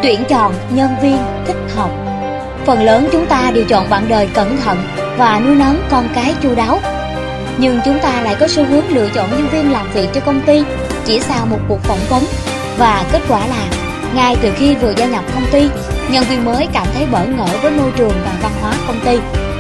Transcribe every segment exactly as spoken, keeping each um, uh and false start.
Tuyển chọn nhân viên thích hợp. Phần lớn chúng ta đều chọn bạn đời cẩn thận và nuôi nấng con cái chu đáo. Nhưng chúng ta lại có xu hướng lựa chọn nhân viên làm việc cho công ty chỉ sau một cuộc phỏng vấn, và kết quả là ngay từ khi vừa gia nhập công ty, nhân viên mới cảm thấy bỡ ngỡ với môi trường và văn hóa công ty.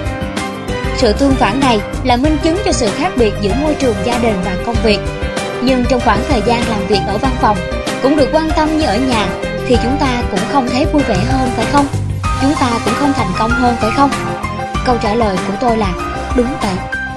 Sự tương phản này là minh chứng cho sự khác biệt giữa môi trường gia đình và công việc. Nhưng trong khoảng thời gian làm việc ở văn phòng cũng được quan tâm như ở nhà, thì chúng ta cũng không thấy vui vẻ hơn, phải không? Chúng ta cũng không thành công hơn, phải không? Câu trả lời của tôi là đúng vậy.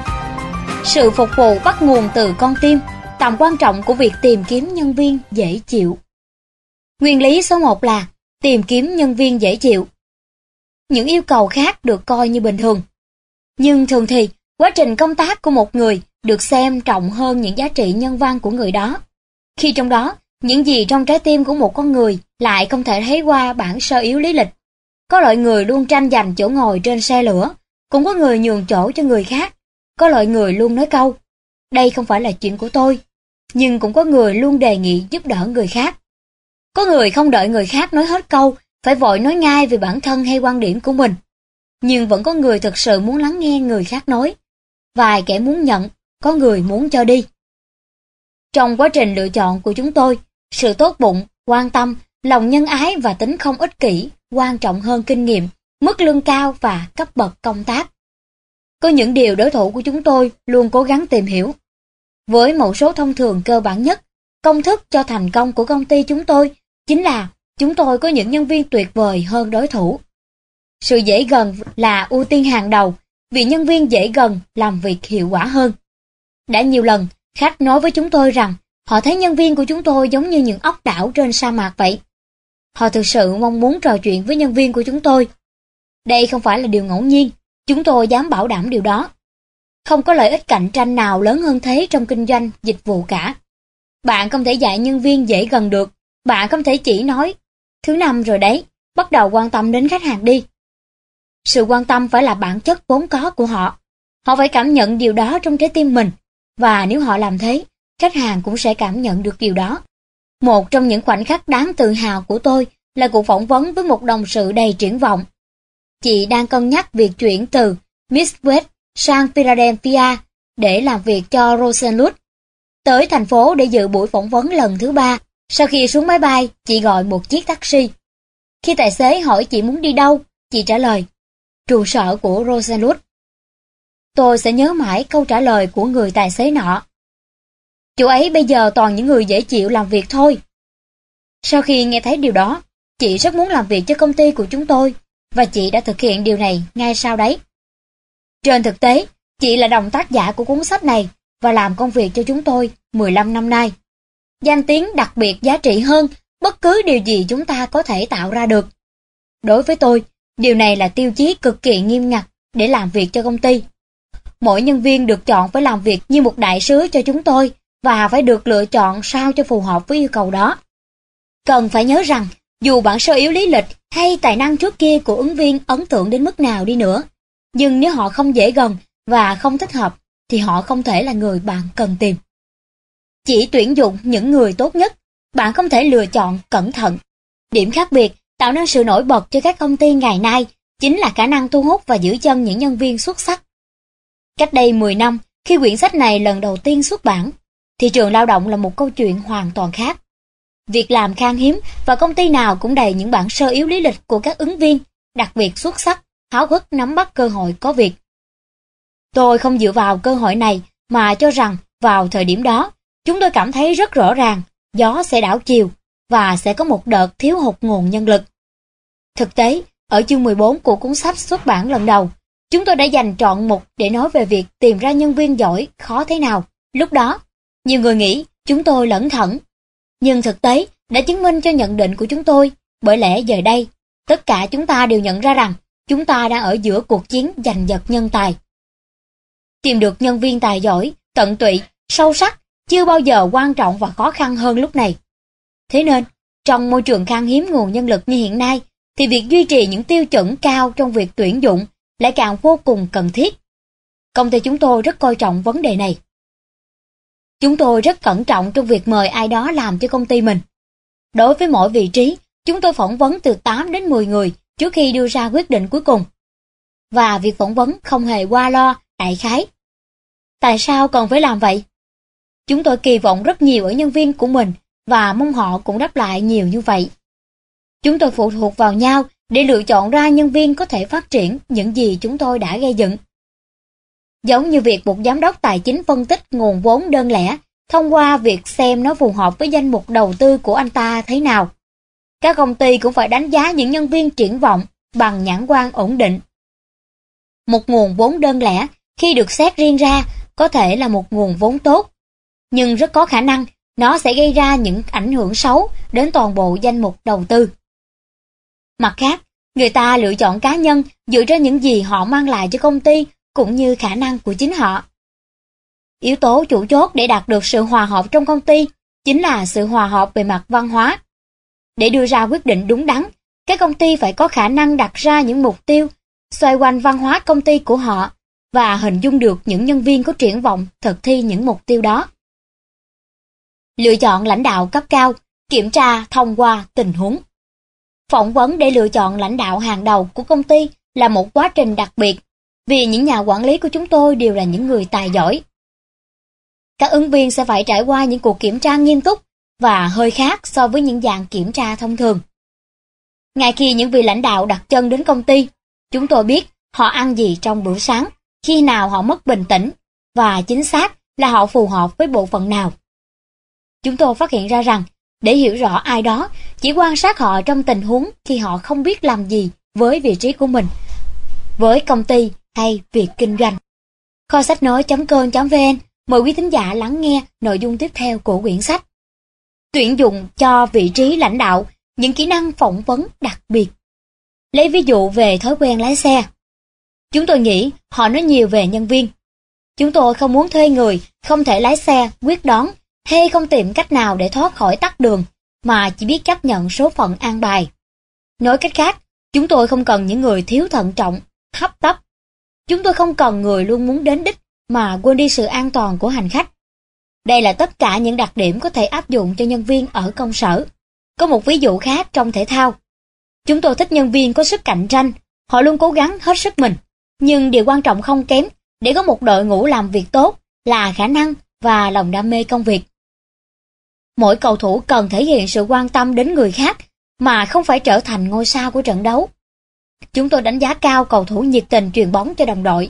Sự phục vụ bắt nguồn từ con tim. Tầm quan trọng của việc tìm kiếm nhân viên dễ chịu. Nguyên lý số một là tìm kiếm nhân viên dễ chịu. Những yêu cầu khác được coi như bình thường. Nhưng thường thì, quá trình công tác của một người được xem trọng hơn những giá trị nhân văn của người đó. Khi trong đó, những gì trong trái tim của một con người lại không thể thấy qua bản sơ yếu lý lịch. Có loại người luôn tranh giành chỗ ngồi trên xe lửa, cũng có người nhường chỗ cho người khác. Có loại người luôn nói câu, đây không phải là chuyện của tôi, nhưng cũng có người luôn đề nghị giúp đỡ người khác. Có người không đợi người khác nói hết câu, phải vội nói ngay về bản thân hay quan điểm của mình. Nhưng vẫn có người thực sự muốn lắng nghe người khác nói. Vài kẻ muốn nhận, có người muốn cho đi. Trong quá trình lựa chọn của chúng tôi, sự tốt bụng, quan tâm, lòng nhân ái và tính không ích kỷ quan trọng hơn kinh nghiệm, mức lương cao và cấp bậc công tác. Có những điều đối thủ của chúng tôi luôn cố gắng tìm hiểu. Với một số thông thường cơ bản nhất, công thức cho thành công của công ty chúng tôi chính là chúng tôi có những nhân viên tuyệt vời hơn đối thủ. Sự dễ gần là ưu tiên hàng đầu, vì nhân viên dễ gần làm việc hiệu quả hơn. Đã nhiều lần, khách nói với chúng tôi rằng họ thấy nhân viên của chúng tôi giống như những ốc đảo trên sa mạc vậy. Họ thực sự mong muốn trò chuyện với nhân viên của chúng tôi. Đây không phải là điều ngẫu nhiên, chúng tôi dám bảo đảm điều đó. Không có lợi ích cạnh tranh nào lớn hơn thế trong kinh doanh, dịch vụ cả. Bạn không thể dạy nhân viên dễ gần được, bạn không thể chỉ nói, thứ năm rồi đấy, bắt đầu quan tâm đến khách hàng đi. Sự quan tâm phải là bản chất vốn có của họ. Họ phải cảm nhận điều đó trong trái tim mình, và nếu họ làm thế, khách hàng cũng sẽ cảm nhận được điều đó. Một trong những khoảnh khắc đáng tự hào của tôi là cuộc phỏng vấn với một đồng sự đầy triển vọng. Chị đang cân nhắc việc chuyển từ Midwest sang Philadelphia để làm việc cho Rosenwood. Tới thành phố để dự buổi phỏng vấn lần thứ ba, sau khi xuống máy bay, chị gọi một chiếc taxi. Khi tài xế hỏi chị muốn đi đâu, chị trả lời, trụ sở của Rosenwood. Tôi sẽ nhớ mãi câu trả lời của người tài xế nọ. Chỗ ấy bây giờ toàn những người dễ chịu làm việc thôi. Sau khi nghe thấy điều đó, chị rất muốn làm việc cho công ty của chúng tôi, và chị đã thực hiện điều này ngay sau đấy. Trên thực tế, chị là đồng tác giả của cuốn sách này và làm công việc cho chúng tôi mười lăm năm nay. Danh tiếng đặc biệt giá trị hơn bất cứ điều gì chúng ta có thể tạo ra được. Đối với tôi, điều này là tiêu chí cực kỳ nghiêm ngặt để làm việc cho công ty. Mỗi nhân viên được chọn phải làm việc như một đại sứ cho chúng tôi và phải được lựa chọn sao cho phù hợp với yêu cầu đó. Cần phải nhớ rằng, dù bản sơ yếu lý lịch hay tài năng trước kia của ứng viên ấn tượng đến mức nào đi nữa, nhưng nếu họ không dễ gần và không thích hợp, thì họ không thể là người bạn cần tìm. Chỉ tuyển dụng những người tốt nhất, bạn không thể lựa chọn cẩn thận. Điểm khác biệt tạo nên sự nổi bật cho các công ty ngày nay chính là khả năng thu hút và giữ chân những nhân viên xuất sắc. Cách đây mười năm, khi quyển sách này lần đầu tiên xuất bản, thị trường lao động là một câu chuyện hoàn toàn khác. Việc làm khan hiếm và công ty nào cũng đầy những bản sơ yếu lý lịch của các ứng viên, đặc biệt xuất sắc, háo hức nắm bắt cơ hội có việc. Tôi không dựa vào cơ hội này mà cho rằng vào thời điểm đó, chúng tôi cảm thấy rất rõ ràng, gió sẽ đảo chiều và sẽ có một đợt thiếu hụt nguồn nhân lực. Thực tế, ở chương mười bốn của cuốn sách xuất bản lần đầu, chúng tôi đã dành trọn mục để nói về việc tìm ra nhân viên giỏi khó thế nào. Lúc đó, nhiều người nghĩ chúng tôi lẩn thẩn, nhưng thực tế đã chứng minh cho nhận định của chúng tôi, bởi lẽ giờ đây, tất cả chúng ta đều nhận ra rằng chúng ta đang ở giữa cuộc chiến giành giật nhân tài. Tìm được nhân viên tài giỏi, tận tụy, sâu sắc chưa bao giờ quan trọng và khó khăn hơn lúc này. Thế nên, trong môi trường khan hiếm nguồn nhân lực như hiện nay, thì việc duy trì những tiêu chuẩn cao trong việc tuyển dụng lại càng vô cùng cần thiết. Công ty chúng tôi rất coi trọng vấn đề này. Chúng tôi rất cẩn trọng trong việc mời ai đó làm cho công ty mình. Đối với mỗi vị trí, Chúng tôi phỏng vấn từ tám đến mười người trước khi đưa ra quyết định cuối cùng. Và việc phỏng vấn không hề qua lo, đại khái. Tại sao cần phải làm vậy? Chúng tôi kỳ vọng rất nhiều ở nhân viên của mình và mong họ cũng đáp lại nhiều như vậy. Chúng tôi phụ thuộc vào nhau để lựa chọn ra nhân viên có thể phát triển những gì chúng tôi đã gây dựng. Giống như việc một giám đốc tài chính phân tích nguồn vốn đơn lẻ thông qua việc xem nó phù hợp với danh mục đầu tư của anh ta thế nào. Các công ty cũng phải đánh giá những nhân viên triển vọng bằng nhãn quan ổn định. Một nguồn vốn đơn lẻ khi được xét riêng ra có thể là một nguồn vốn tốt, nhưng rất có khả năng nó sẽ gây ra những ảnh hưởng xấu đến toàn bộ danh mục đầu tư. Mặt khác, người ta lựa chọn cá nhân dựa trên những gì họ mang lại cho công ty cũng như khả năng của chính họ. Yếu tố chủ chốt để đạt được sự hòa hợp trong công ty chính là sự hòa hợp về mặt văn hóa. Để đưa ra quyết định đúng đắn, các công ty phải có khả năng đặt ra những mục tiêu xoay quanh văn hóa công ty của họ và hình dung được những nhân viên có triển vọng thực thi những mục tiêu đó. Lựa chọn lãnh đạo cấp cao, kiểm tra thông qua tình huống. Phỏng vấn để lựa chọn lãnh đạo hàng đầu của công ty là một quá trình đặc biệt, vì những nhà quản lý của chúng tôi đều là những người tài giỏi. Các ứng viên sẽ phải trải qua những cuộc kiểm tra nghiêm túc và hơi khác so với những dạng kiểm tra thông thường. Ngay khi những vị lãnh đạo đặt chân đến công ty, chúng tôi biết họ ăn gì trong bữa sáng, khi nào họ mất bình tĩnh, và chính xác là họ phù hợp với bộ phận nào. Chúng tôi phát hiện ra rằng, để hiểu rõ ai đó, chỉ quan sát họ trong tình huống khi họ không biết làm gì với vị trí của mình, với công ty hay việc kinh doanh. Kho sách nói chấm com chấm vn mời quý thính giả lắng nghe nội dung tiếp theo của quyển sách. Tuyển dụng cho vị trí lãnh đạo, những kỹ năng phỏng vấn đặc biệt. Lấy ví dụ về thói quen lái xe. Chúng tôi nghĩ họ nói nhiều về nhân viên. Chúng tôi không muốn thuê người không thể lái xe, quyết đoán, hay không tìm cách nào để thoát khỏi tắc đường, mà chỉ biết chấp nhận số phận an bài. Nói cách khác, chúng tôi không cần những người thiếu thận trọng, hấp tấp. Chúng tôi không cần người luôn muốn đến đích mà quên đi sự an toàn của hành khách. Đây là tất cả những đặc điểm có thể áp dụng cho nhân viên ở công sở. Có một ví dụ khác trong thể thao. Chúng tôi thích nhân viên có sức cạnh tranh, họ luôn cố gắng hết sức mình. Nhưng điều quan trọng không kém để có một đội ngũ làm việc tốt là khả năng và lòng đam mê công việc. Mỗi cầu thủ cần thể hiện sự quan tâm đến người khác mà không phải trở thành ngôi sao của trận đấu. Chúng tôi đánh giá cao cầu thủ nhiệt tình truyền bóng cho đồng đội.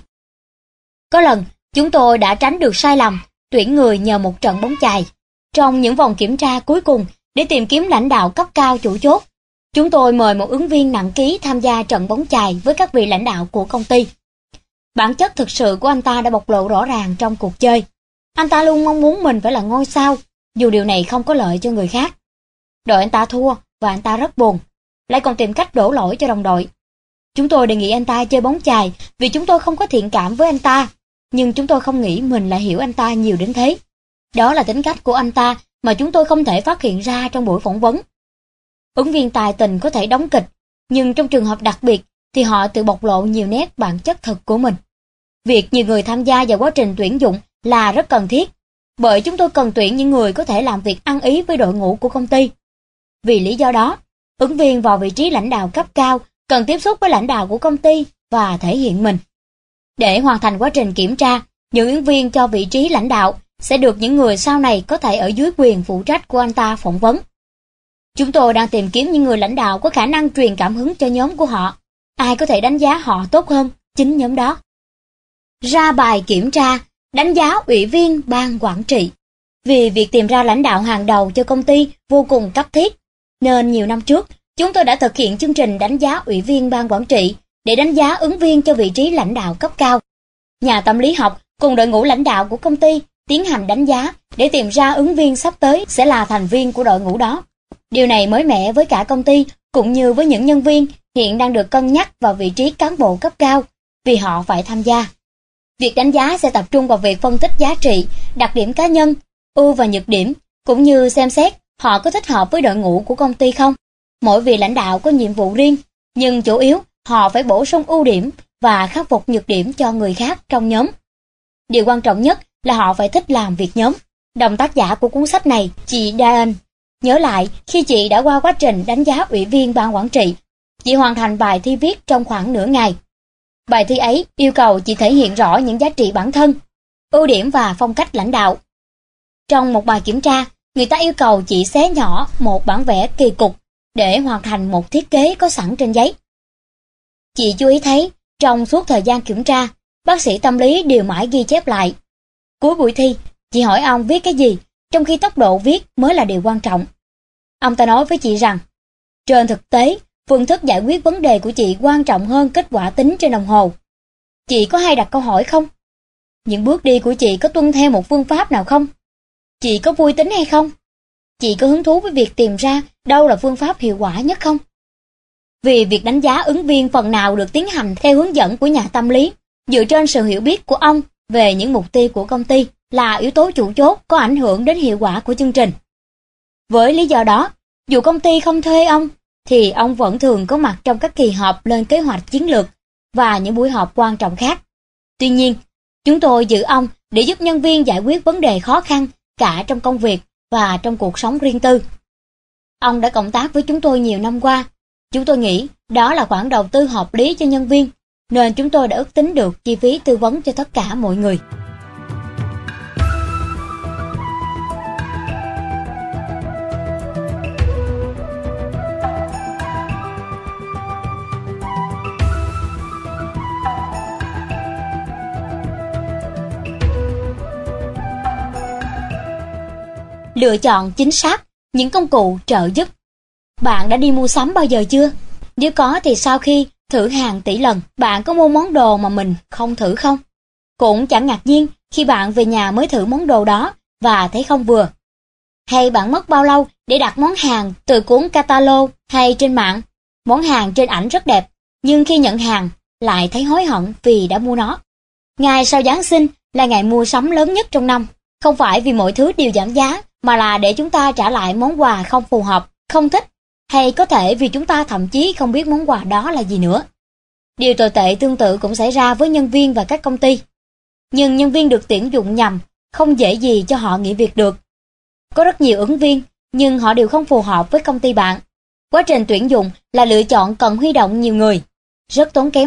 Có lần, chúng tôi đã tránh được sai lầm tuyển người nhờ một trận bóng chày. Trong những vòng kiểm tra cuối cùng để tìm kiếm lãnh đạo cấp cao chủ chốt, chúng tôi mời một ứng viên nặng ký tham gia trận bóng chày với các vị lãnh đạo của công ty. Bản chất thực sự của anh ta đã bộc lộ rõ ràng trong cuộc chơi. Anh ta luôn mong muốn mình phải là ngôi sao, dù điều này không có lợi cho người khác. Đội anh ta thua và anh ta rất buồn, lại còn tìm cách đổ lỗi cho đồng đội. Chúng tôi đề nghị anh ta chơi bóng chày vì chúng tôi không có thiện cảm với anh ta, nhưng chúng tôi không nghĩ mình lại hiểu anh ta nhiều đến thế. Đó là tính cách của anh ta mà chúng tôi không thể phát hiện ra trong buổi phỏng vấn. Ứng viên tài tình có thể đóng kịch, nhưng trong trường hợp đặc biệt thì họ tự bộc lộ nhiều nét bản chất thực của mình. Việc nhiều người tham gia vào quá trình tuyển dụng là rất cần thiết, bởi chúng tôi cần tuyển những người có thể làm việc ăn ý với đội ngũ của công ty. Vì lý do đó, ứng viên vào vị trí lãnh đạo cấp cao cần tiếp xúc với lãnh đạo của công ty và thể hiện mình. Để hoàn thành quá trình kiểm tra, những ứng viên cho vị trí lãnh đạo sẽ được những người sau này có thể ở dưới quyền phụ trách của anh ta phỏng vấn. Chúng tôi đang tìm kiếm những người lãnh đạo có khả năng truyền cảm hứng cho nhóm của họ. Ai có thể đánh giá họ tốt hơn chính nhóm đó. Ra bài kiểm tra, đánh giá ủy viên ban quản trị. Vì việc tìm ra lãnh đạo hàng đầu cho công ty vô cùng cấp thiết, nên nhiều năm trước, chúng tôi đã thực hiện chương trình đánh giá ủy viên ban quản trị để đánh giá ứng viên cho vị trí lãnh đạo cấp cao. Nhà tâm lý học cùng đội ngũ lãnh đạo của công ty tiến hành đánh giá để tìm ra ứng viên sắp tới sẽ là thành viên của đội ngũ đó. Điều này mới mẻ với cả công ty cũng như với những nhân viên hiện đang được cân nhắc vào vị trí cán bộ cấp cao vì họ phải tham gia. Việc đánh giá sẽ tập trung vào việc phân tích giá trị, đặc điểm cá nhân, ưu và nhược điểm, cũng như xem xét họ có thích hợp với đội ngũ của công ty không. Mỗi vị lãnh đạo có nhiệm vụ riêng, nhưng chủ yếu họ phải bổ sung ưu điểm và khắc phục nhược điểm cho người khác trong nhóm. Điều quan trọng nhất là họ phải thích làm việc nhóm. Đồng tác giả của cuốn sách này, chị Diane, Nhớ lại khi chị đã qua quá trình đánh giá ủy viên ban quản trị, chị hoàn thành bài thi viết trong khoảng nửa ngày. Bài thi ấy yêu cầu chị thể hiện rõ những giá trị bản thân, ưu điểm và phong cách lãnh đạo. Trong một bài kiểm tra, người ta yêu cầu chị xé nhỏ một bản vẽ kỳ cục để hoàn thành một thiết kế có sẵn trên giấy. Chị chú ý thấy, trong suốt thời gian kiểm tra, bác sĩ tâm lý đều mãi ghi chép lại. Cuối buổi thi, chị hỏi ông viết cái gì, trong khi tốc độ viết mới là điều quan trọng. Ông ta nói với chị rằng, trên thực tế, phương thức giải quyết vấn đề của chị quan trọng hơn kết quả tính trên đồng hồ. Chị có hay đặt câu hỏi không? Những bước đi của chị có tuân theo một phương pháp nào không? Chị có vui tính hay không? Chị có hứng thú với việc tìm ra đâu là phương pháp hiệu quả nhất không? Vì việc đánh giá ứng viên phần nào được tiến hành theo hướng dẫn của nhà tâm lý, dựa trên sự hiểu biết của ông về những mục tiêu của công ty là yếu tố chủ chốt có ảnh hưởng đến hiệu quả của chương trình. Với lý do đó, dù công ty không thuê ông, thì ông vẫn thường có mặt trong các kỳ họp lên kế hoạch chiến lược và những buổi họp quan trọng khác. Tuy nhiên, chúng tôi giữ ông để giúp nhân viên giải quyết vấn đề khó khăn cả trong công việc và trong cuộc sống riêng tư. Ông đã cộng tác với chúng tôi nhiều năm qua. Chúng tôi nghĩ đó là khoản đầu tư hợp lý cho nhân viên, nên chúng tôi đã ước tính được chi phí tư vấn cho tất cả mọi người. Lựa chọn chính xác những công cụ trợ giúp. Bạn đã đi mua sắm bao giờ chưa? Nếu có thì sau khi thử hàng tỷ lần, bạn có mua món đồ mà mình không thử không? Cũng chẳng ngạc nhiên khi bạn về nhà mới thử món đồ đó và thấy không vừa. Hay bạn mất bao lâu để đặt món hàng từ cuốn catalog hay trên mạng? Món hàng trên ảnh rất đẹp, nhưng khi nhận hàng lại thấy hối hận vì đã mua nó. Ngày sau Giáng sinh là ngày mua sắm lớn nhất trong năm, không phải vì mọi thứ đều giảm giá, mà là để chúng ta trả lại món quà không phù hợp, không thích, hay có thể vì chúng ta thậm chí không biết món quà đó là gì nữa. Điều tồi tệ tương tự cũng xảy ra với nhân viên và các công ty. Nhưng nhân viên được tuyển dụng nhầm, không dễ gì cho họ nghỉ việc được. Có rất nhiều ứng viên, nhưng họ đều không phù hợp với công ty bạn. Quá trình tuyển dụng là lựa chọn cần huy động nhiều người, rất tốn kém.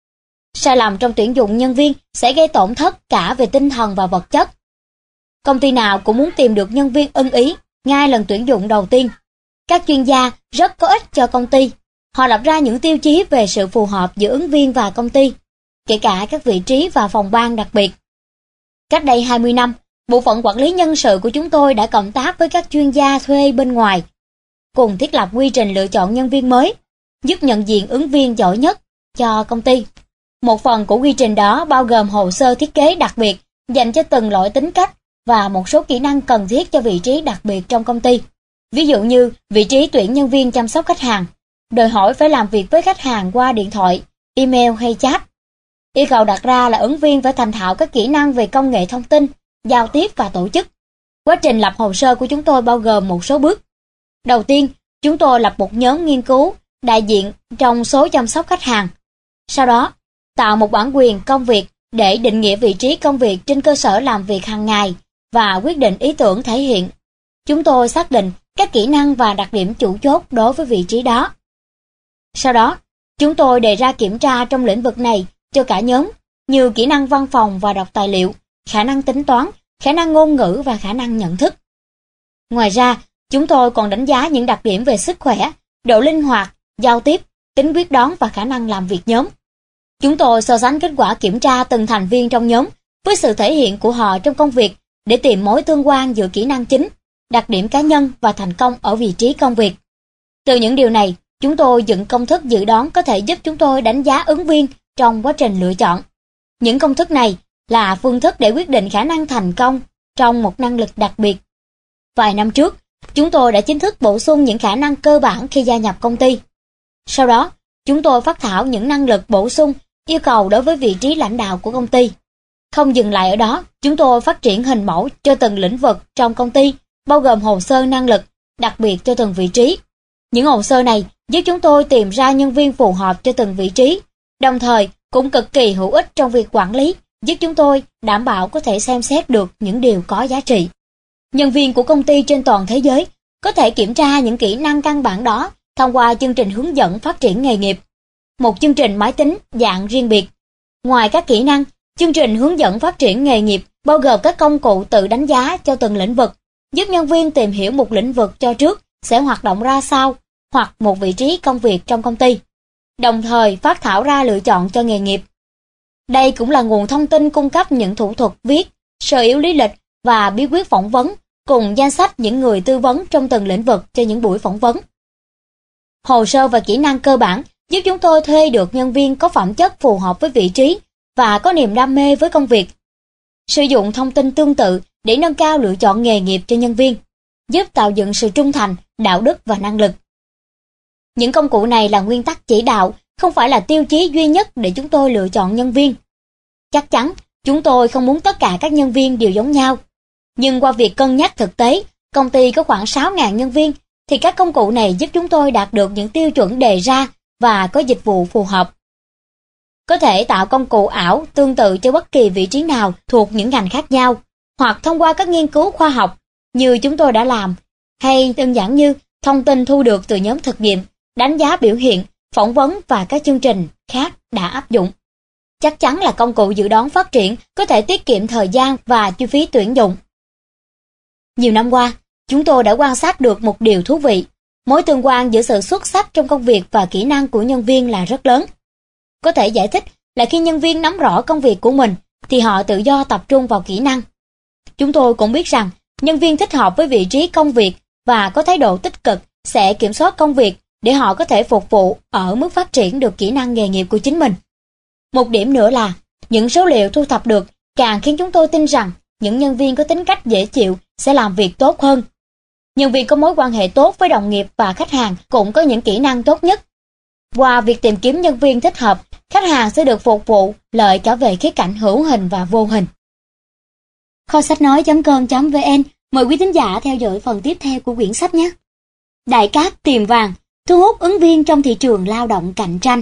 Sai lầm trong tuyển dụng nhân viên sẽ gây tổn thất cả về tinh thần và vật chất. Công ty nào cũng muốn tìm được nhân viên ưng ý ngay lần tuyển dụng đầu tiên. Các chuyên gia rất có ích cho công ty. Họ lập ra những tiêu chí về sự phù hợp giữa ứng viên và công ty, kể cả các vị trí và phòng ban đặc biệt. Cách đây hai mươi năm, bộ phận quản lý nhân sự của chúng tôi đã cộng tác với các chuyên gia thuê bên ngoài, cùng thiết lập quy trình lựa chọn nhân viên mới, giúp nhận diện ứng viên giỏi nhất cho công ty. Một phần của quy trình đó bao gồm hồ sơ thiết kế đặc biệt dành cho từng loại tính cách và một số kỹ năng cần thiết cho vị trí đặc biệt trong công ty. Ví dụ như vị trí tuyển nhân viên chăm sóc khách hàng, đòi hỏi phải làm việc với khách hàng qua điện thoại, email hay chat. Yêu cầu đặt ra là ứng viên phải thành thạo các kỹ năng về công nghệ thông tin, giao tiếp và tổ chức. Quá trình lập hồ sơ của chúng tôi bao gồm một số bước. Đầu tiên, chúng tôi lập một nhóm nghiên cứu đại diện trong số chăm sóc khách hàng. Sau đó, tạo một bản quyền công việc để định nghĩa vị trí công việc trên cơ sở làm việc hàng ngày và quyết định ý tưởng thể hiện. Chúng tôi xác định các kỹ năng và đặc điểm chủ chốt đối với vị trí đó. Sau đó, chúng tôi đề ra kiểm tra trong lĩnh vực này cho cả nhóm, như kỹ năng văn phòng và đọc tài liệu, khả năng tính toán, khả năng ngôn ngữ và khả năng nhận thức. Ngoài ra, chúng tôi còn đánh giá những đặc điểm về sức khỏe, độ linh hoạt, giao tiếp, tính quyết đoán và khả năng làm việc nhóm. Chúng tôi so sánh kết quả kiểm tra từng thành viên trong nhóm với sự thể hiện của họ trong công việc để tìm mối tương quan giữa kỹ năng chính, đặc điểm cá nhân và thành công ở vị trí công việc. Từ những điều này, chúng tôi dựng công thức dự đoán có thể giúp chúng tôi đánh giá ứng viên trong quá trình lựa chọn. Những công thức này là phương thức để quyết định khả năng thành công trong một năng lực đặc biệt. Vài năm trước, chúng tôi đã chính thức bổ sung những khả năng cơ bản khi gia nhập công ty. Sau đó, chúng tôi phát thảo những năng lực bổ sung yêu cầu đối với vị trí lãnh đạo của công ty. Không dừng lại ở đó, chúng tôi phát triển hình mẫu cho từng lĩnh vực trong công ty, bao gồm hồ sơ năng lực, đặc biệt cho từng vị trí. Những hồ sơ này giúp chúng tôi tìm ra nhân viên phù hợp cho từng vị trí, đồng thời cũng cực kỳ hữu ích trong việc quản lý, giúp chúng tôi đảm bảo có thể xem xét được những điều có giá trị. Nhân viên của công ty trên toàn thế giới có thể kiểm tra những kỹ năng căn bản đó thông qua chương trình hướng dẫn phát triển nghề nghiệp, một chương trình máy tính dạng riêng biệt. Ngoài các kỹ năng, chương trình hướng dẫn phát triển nghề nghiệp bao gồm các công cụ tự đánh giá cho từng lĩnh vực, giúp nhân viên tìm hiểu một lĩnh vực cho trước sẽ hoạt động ra sao, hoặc một vị trí công việc trong công ty, đồng thời phát thảo ra lựa chọn cho nghề nghiệp. Đây cũng là nguồn thông tin cung cấp những thủ thuật viết, sơ yếu lý lịch và bí quyết phỏng vấn, cùng danh sách những người tư vấn trong từng lĩnh vực cho những buổi phỏng vấn. Hồ sơ và kỹ năng cơ bản giúp chúng tôi thuê được nhân viên có phẩm chất phù hợp với vị trí và có niềm đam mê với công việc. Sử dụng thông tin tương tự để nâng cao lựa chọn nghề nghiệp cho nhân viên, giúp tạo dựng sự trung thành, đạo đức và năng lực. Những công cụ này là nguyên tắc chỉ đạo, không phải là tiêu chí duy nhất để chúng tôi lựa chọn nhân viên. Chắc chắn, chúng tôi không muốn tất cả các nhân viên đều giống nhau. Nhưng qua việc cân nhắc thực tế, công ty có khoảng sáu nghìn nhân viên, thì các công cụ này giúp chúng tôi đạt được những tiêu chuẩn đề ra và có dịch vụ phù hợp. Có thể tạo công cụ ảo tương tự cho bất kỳ vị trí nào thuộc những ngành khác nhau, hoặc thông qua các nghiên cứu khoa học như chúng tôi đã làm, hay đơn giản như thông tin thu được từ nhóm thực nghiệm, đánh giá biểu hiện, phỏng vấn và các chương trình khác đã áp dụng. Chắc chắn là công cụ dự đoán phát triển có thể tiết kiệm thời gian và chi phí tuyển dụng. Nhiều năm qua, chúng tôi đã quan sát được một điều thú vị. Mối tương quan giữa sự xuất sắc trong công việc và kỹ năng của nhân viên là rất lớn. Có thể giải thích là khi nhân viên nắm rõ công việc của mình, thì họ tự do tập trung vào kỹ năng. Chúng tôi cũng biết rằng, nhân viên thích hợp với vị trí công việc và có thái độ tích cực sẽ kiểm soát công việc để họ có thể phục vụ ở mức phát triển được kỹ năng nghề nghiệp của chính mình. Một điểm nữa là, những số liệu thu thập được càng khiến chúng tôi tin rằng những nhân viên có tính cách dễ chịu sẽ làm việc tốt hơn. Nhân viên có mối quan hệ tốt với đồng nghiệp và khách hàng cũng có những kỹ năng tốt nhất. Qua việc tìm kiếm nhân viên thích hợp, khách hàng sẽ được phục vụ lợi cả về khía cạnh hữu hình và vô hình. Kho sách nói chấm com chấm vn mời quý thính giả theo dõi phần tiếp theo của quyển sách nhé. Đại cát tìm vàng, thu hút ứng viên trong thị trường lao động cạnh tranh.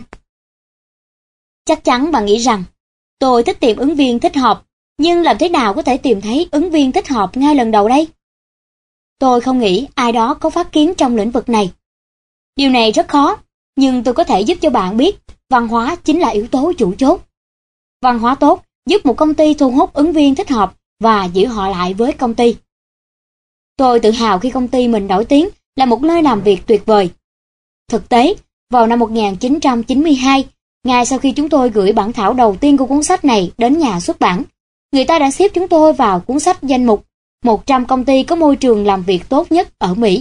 Chắc chắn bạn nghĩ rằng, tôi thích tìm ứng viên thích hợp, nhưng làm thế nào có thể tìm thấy ứng viên thích hợp ngay lần đầu đây? Tôi không nghĩ ai đó có phát kiến trong lĩnh vực này. Điều này rất khó, nhưng tôi có thể giúp cho bạn biết văn hóa chính là yếu tố chủ chốt. Văn hóa tốt giúp một công ty thu hút ứng viên thích hợp và giữ họ lại với công ty. Tôi tự hào khi công ty mình nổi tiếng là một nơi làm việc tuyệt vời. Thực tế, vào năm một nghìn chín trăm chín mươi hai, ngay sau khi chúng tôi gửi bản thảo đầu tiên của cuốn sách này đến nhà xuất bản, người ta đã xếp chúng tôi vào cuốn sách danh mục một trăm công ty có môi trường làm việc tốt nhất ở Mỹ.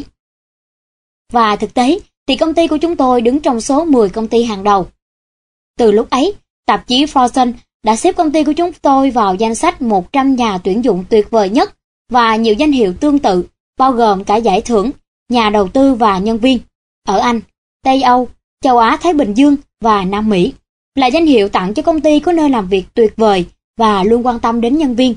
Và thực tế thì công ty của chúng tôi đứng trong số mười công ty hàng đầu. Từ lúc ấy, tạp chí Fortune đã xếp công ty của chúng tôi vào danh sách một trăm nhà tuyển dụng tuyệt vời nhất và nhiều danh hiệu tương tự, bao gồm cả giải thưởng nhà đầu tư và nhân viên ở Anh, Tây Âu, châu Á Thái Bình Dương và Nam Mỹ, là danh hiệu tặng cho công ty có nơi làm việc tuyệt vời và luôn quan tâm đến nhân viên.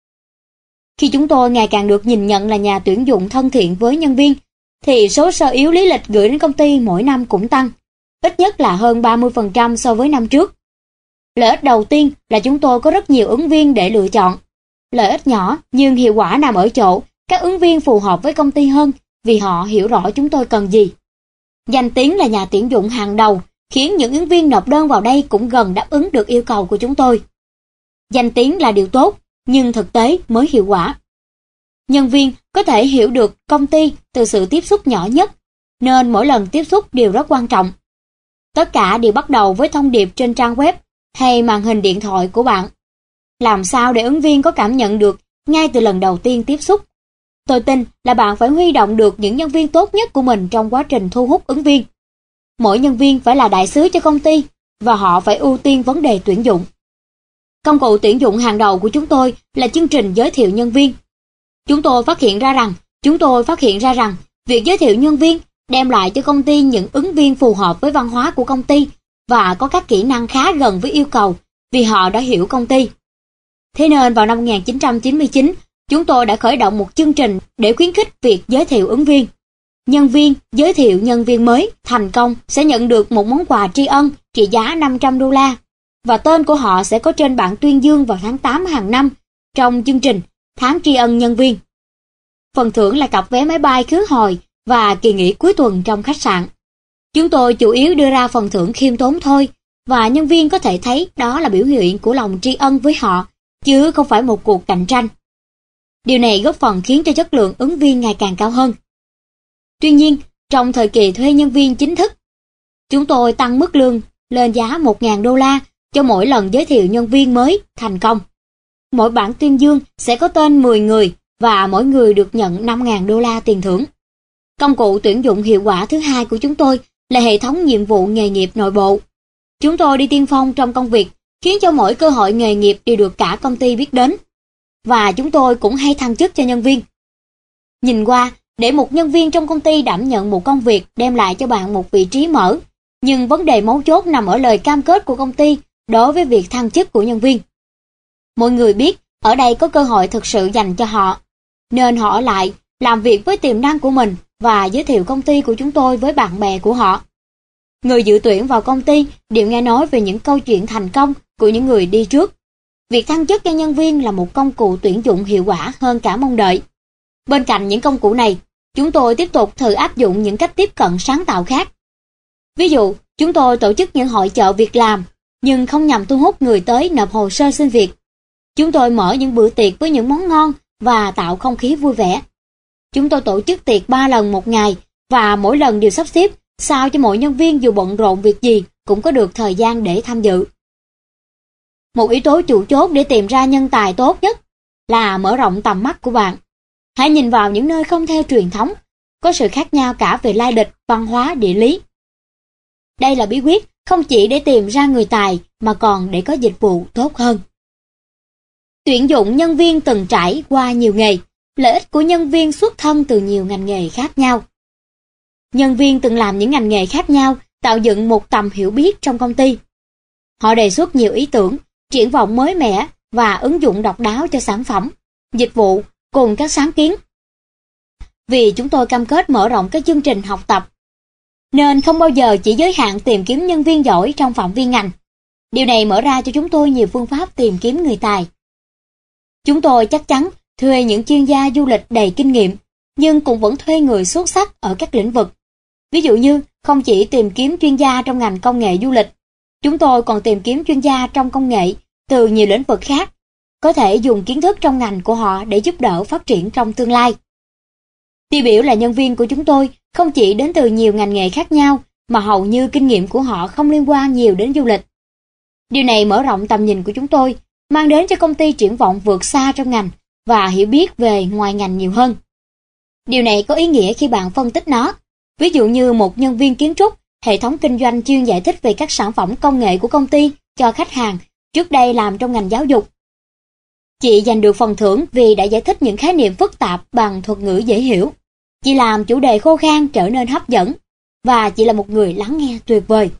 Khi chúng tôi ngày càng được nhìn nhận là nhà tuyển dụng thân thiện với nhân viên, thì số sơ yếu lý lịch gửi đến công ty mỗi năm cũng tăng, ít nhất là hơn ba mươi phần trăm so với năm trước. Lợi ích đầu tiên là chúng tôi có rất nhiều ứng viên để lựa chọn. Lợi ích nhỏ nhưng hiệu quả nằm ở chỗ các ứng viên phù hợp với công ty hơn vì họ hiểu rõ chúng tôi cần gì. Danh tiếng là nhà tuyển dụng hàng đầu khiến những ứng viên nộp đơn vào đây cũng gần đáp ứng được yêu cầu của chúng tôi. Danh tiếng là điều tốt, nhưng thực tế mới hiệu quả. Nhân viên có thể hiểu được công ty từ sự tiếp xúc nhỏ nhất, nên mỗi lần tiếp xúc đều rất quan trọng. Tất cả đều bắt đầu với thông điệp trên trang web hay màn hình điện thoại của bạn. Làm sao để ứng viên có cảm nhận được ngay từ lần đầu tiên tiếp xúc? Tôi tin là bạn phải huy động được những nhân viên tốt nhất của mình trong quá trình thu hút ứng viên. Mỗi nhân viên phải là đại sứ cho công ty và họ phải ưu tiên vấn đề tuyển dụng. Công cụ tuyển dụng hàng đầu của chúng tôi là chương trình giới thiệu nhân viên. Chúng tôi phát hiện ra rằng, chúng tôi phát hiện ra rằng việc giới thiệu nhân viên đem lại cho công ty những ứng viên phù hợp với văn hóa của công ty và có các kỹ năng khá gần với yêu cầu vì họ đã hiểu công ty. Thế nên vào năm một nghìn chín trăm chín mươi chín, chúng tôi đã khởi động một chương trình để khuyến khích việc giới thiệu ứng viên. Nhân viên giới thiệu nhân viên mới thành công sẽ nhận được một món quà tri ân trị giá năm trăm đô la và tên của họ sẽ có trên bảng tuyên dương vào tháng tám hàng năm trong chương trình Tháng tri ân nhân viên. Phần thưởng là cặp vé máy bay khứ hồi và kỳ nghỉ cuối tuần trong khách sạn. Chúng tôi chủ yếu đưa ra phần thưởng khiêm tốn thôi, và nhân viên có thể thấy đó là biểu hiện của lòng tri ân với họ, chứ không phải một cuộc cạnh tranh. Điều này góp phần khiến cho chất lượng ứng viên ngày càng cao hơn. Tuy nhiên, trong thời kỳ thuê nhân viên chính thức, chúng tôi tăng mức lương lên giá một nghìn đô la cho mỗi lần giới thiệu nhân viên mới thành công. Mỗi bản tuyên dương sẽ có tên mười người và mỗi người được nhận năm nghìn đô la tiền thưởng. Công cụ tuyển dụng hiệu quả thứ hai của chúng tôi là hệ thống nhiệm vụ nghề nghiệp nội bộ. Chúng tôi đi tiên phong trong công việc, khiến cho mỗi cơ hội nghề nghiệp đều được cả công ty biết đến. Và chúng tôi cũng hay thăng chức cho nhân viên. Nhìn qua, để một nhân viên trong công ty đảm nhận một công việc đem lại cho bạn một vị trí mở, nhưng vấn đề mấu chốt nằm ở lời cam kết của công ty đối với việc thăng chức của nhân viên. Mọi người biết ở đây có cơ hội thực sự dành cho họ, nên họ ở lại làm việc với tiềm năng của mình và giới thiệu công ty của chúng tôi với bạn bè của họ. Người dự tuyển vào công ty đều nghe nói về những câu chuyện thành công của những người đi trước. Việc thăng chức cho nhân viên là một công cụ tuyển dụng hiệu quả hơn cả mong đợi. Bên cạnh những công cụ này, chúng tôi tiếp tục thử áp dụng những cách tiếp cận sáng tạo khác. Ví dụ, chúng tôi tổ chức những hội chợ việc làm, nhưng không nhằm thu hút người tới nộp hồ sơ xin việc. Chúng tôi mở những bữa tiệc với những món ngon và tạo không khí vui vẻ. Chúng tôi tổ chức tiệc ba lần một ngày và mỗi lần đều sắp xếp sao cho mỗi nhân viên dù bận rộn việc gì cũng có được thời gian để tham dự. Một yếu tố chủ chốt để tìm ra nhân tài tốt nhất là mở rộng tầm mắt của bạn. Hãy nhìn vào những nơi không theo truyền thống, có sự khác nhau cả về lai lịch, văn hóa, địa lý. Đây là bí quyết không chỉ để tìm ra người tài mà còn để có dịch vụ tốt hơn. Tuyển dụng nhân viên từng trải qua nhiều nghề, lợi ích của nhân viên xuất thân từ nhiều ngành nghề khác nhau. Nhân viên từng làm những ngành nghề khác nhau tạo dựng một tầm hiểu biết trong công ty. Họ đề xuất nhiều ý tưởng, triển vọng mới mẻ và ứng dụng độc đáo cho sản phẩm, dịch vụ cùng các sáng kiến. Vì chúng tôi cam kết mở rộng các chương trình học tập, nên không bao giờ chỉ giới hạn tìm kiếm nhân viên giỏi trong phạm vi ngành. Điều này mở ra cho chúng tôi nhiều phương pháp tìm kiếm người tài. Chúng tôi chắc chắn thuê những chuyên gia du lịch đầy kinh nghiệm, nhưng cũng vẫn thuê người xuất sắc ở các lĩnh vực. Ví dụ như, không chỉ tìm kiếm chuyên gia trong ngành công nghệ du lịch, chúng tôi còn tìm kiếm chuyên gia trong công nghệ từ nhiều lĩnh vực khác, có thể dùng kiến thức trong ngành của họ để giúp đỡ phát triển trong tương lai. Tiêu biểu là nhân viên của chúng tôi không chỉ đến từ nhiều ngành nghề khác nhau, mà hầu như kinh nghiệm của họ không liên quan nhiều đến du lịch. Điều này mở rộng tầm nhìn của chúng tôi, mang đến cho công ty triển vọng vượt xa trong ngành và hiểu biết về ngoài ngành nhiều hơn. Điều này có ý nghĩa khi bạn phân tích nó. Ví dụ như một nhân viên kiến trúc, hệ thống kinh doanh chuyên giải thích về các sản phẩm công nghệ của công ty cho khách hàng, trước đây làm trong ngành giáo dục. Chị giành được phần thưởng vì đã giải thích những khái niệm phức tạp bằng thuật ngữ dễ hiểu. Chị làm chủ đề khô khan trở nên hấp dẫn, và chị là một người lắng nghe tuyệt vời.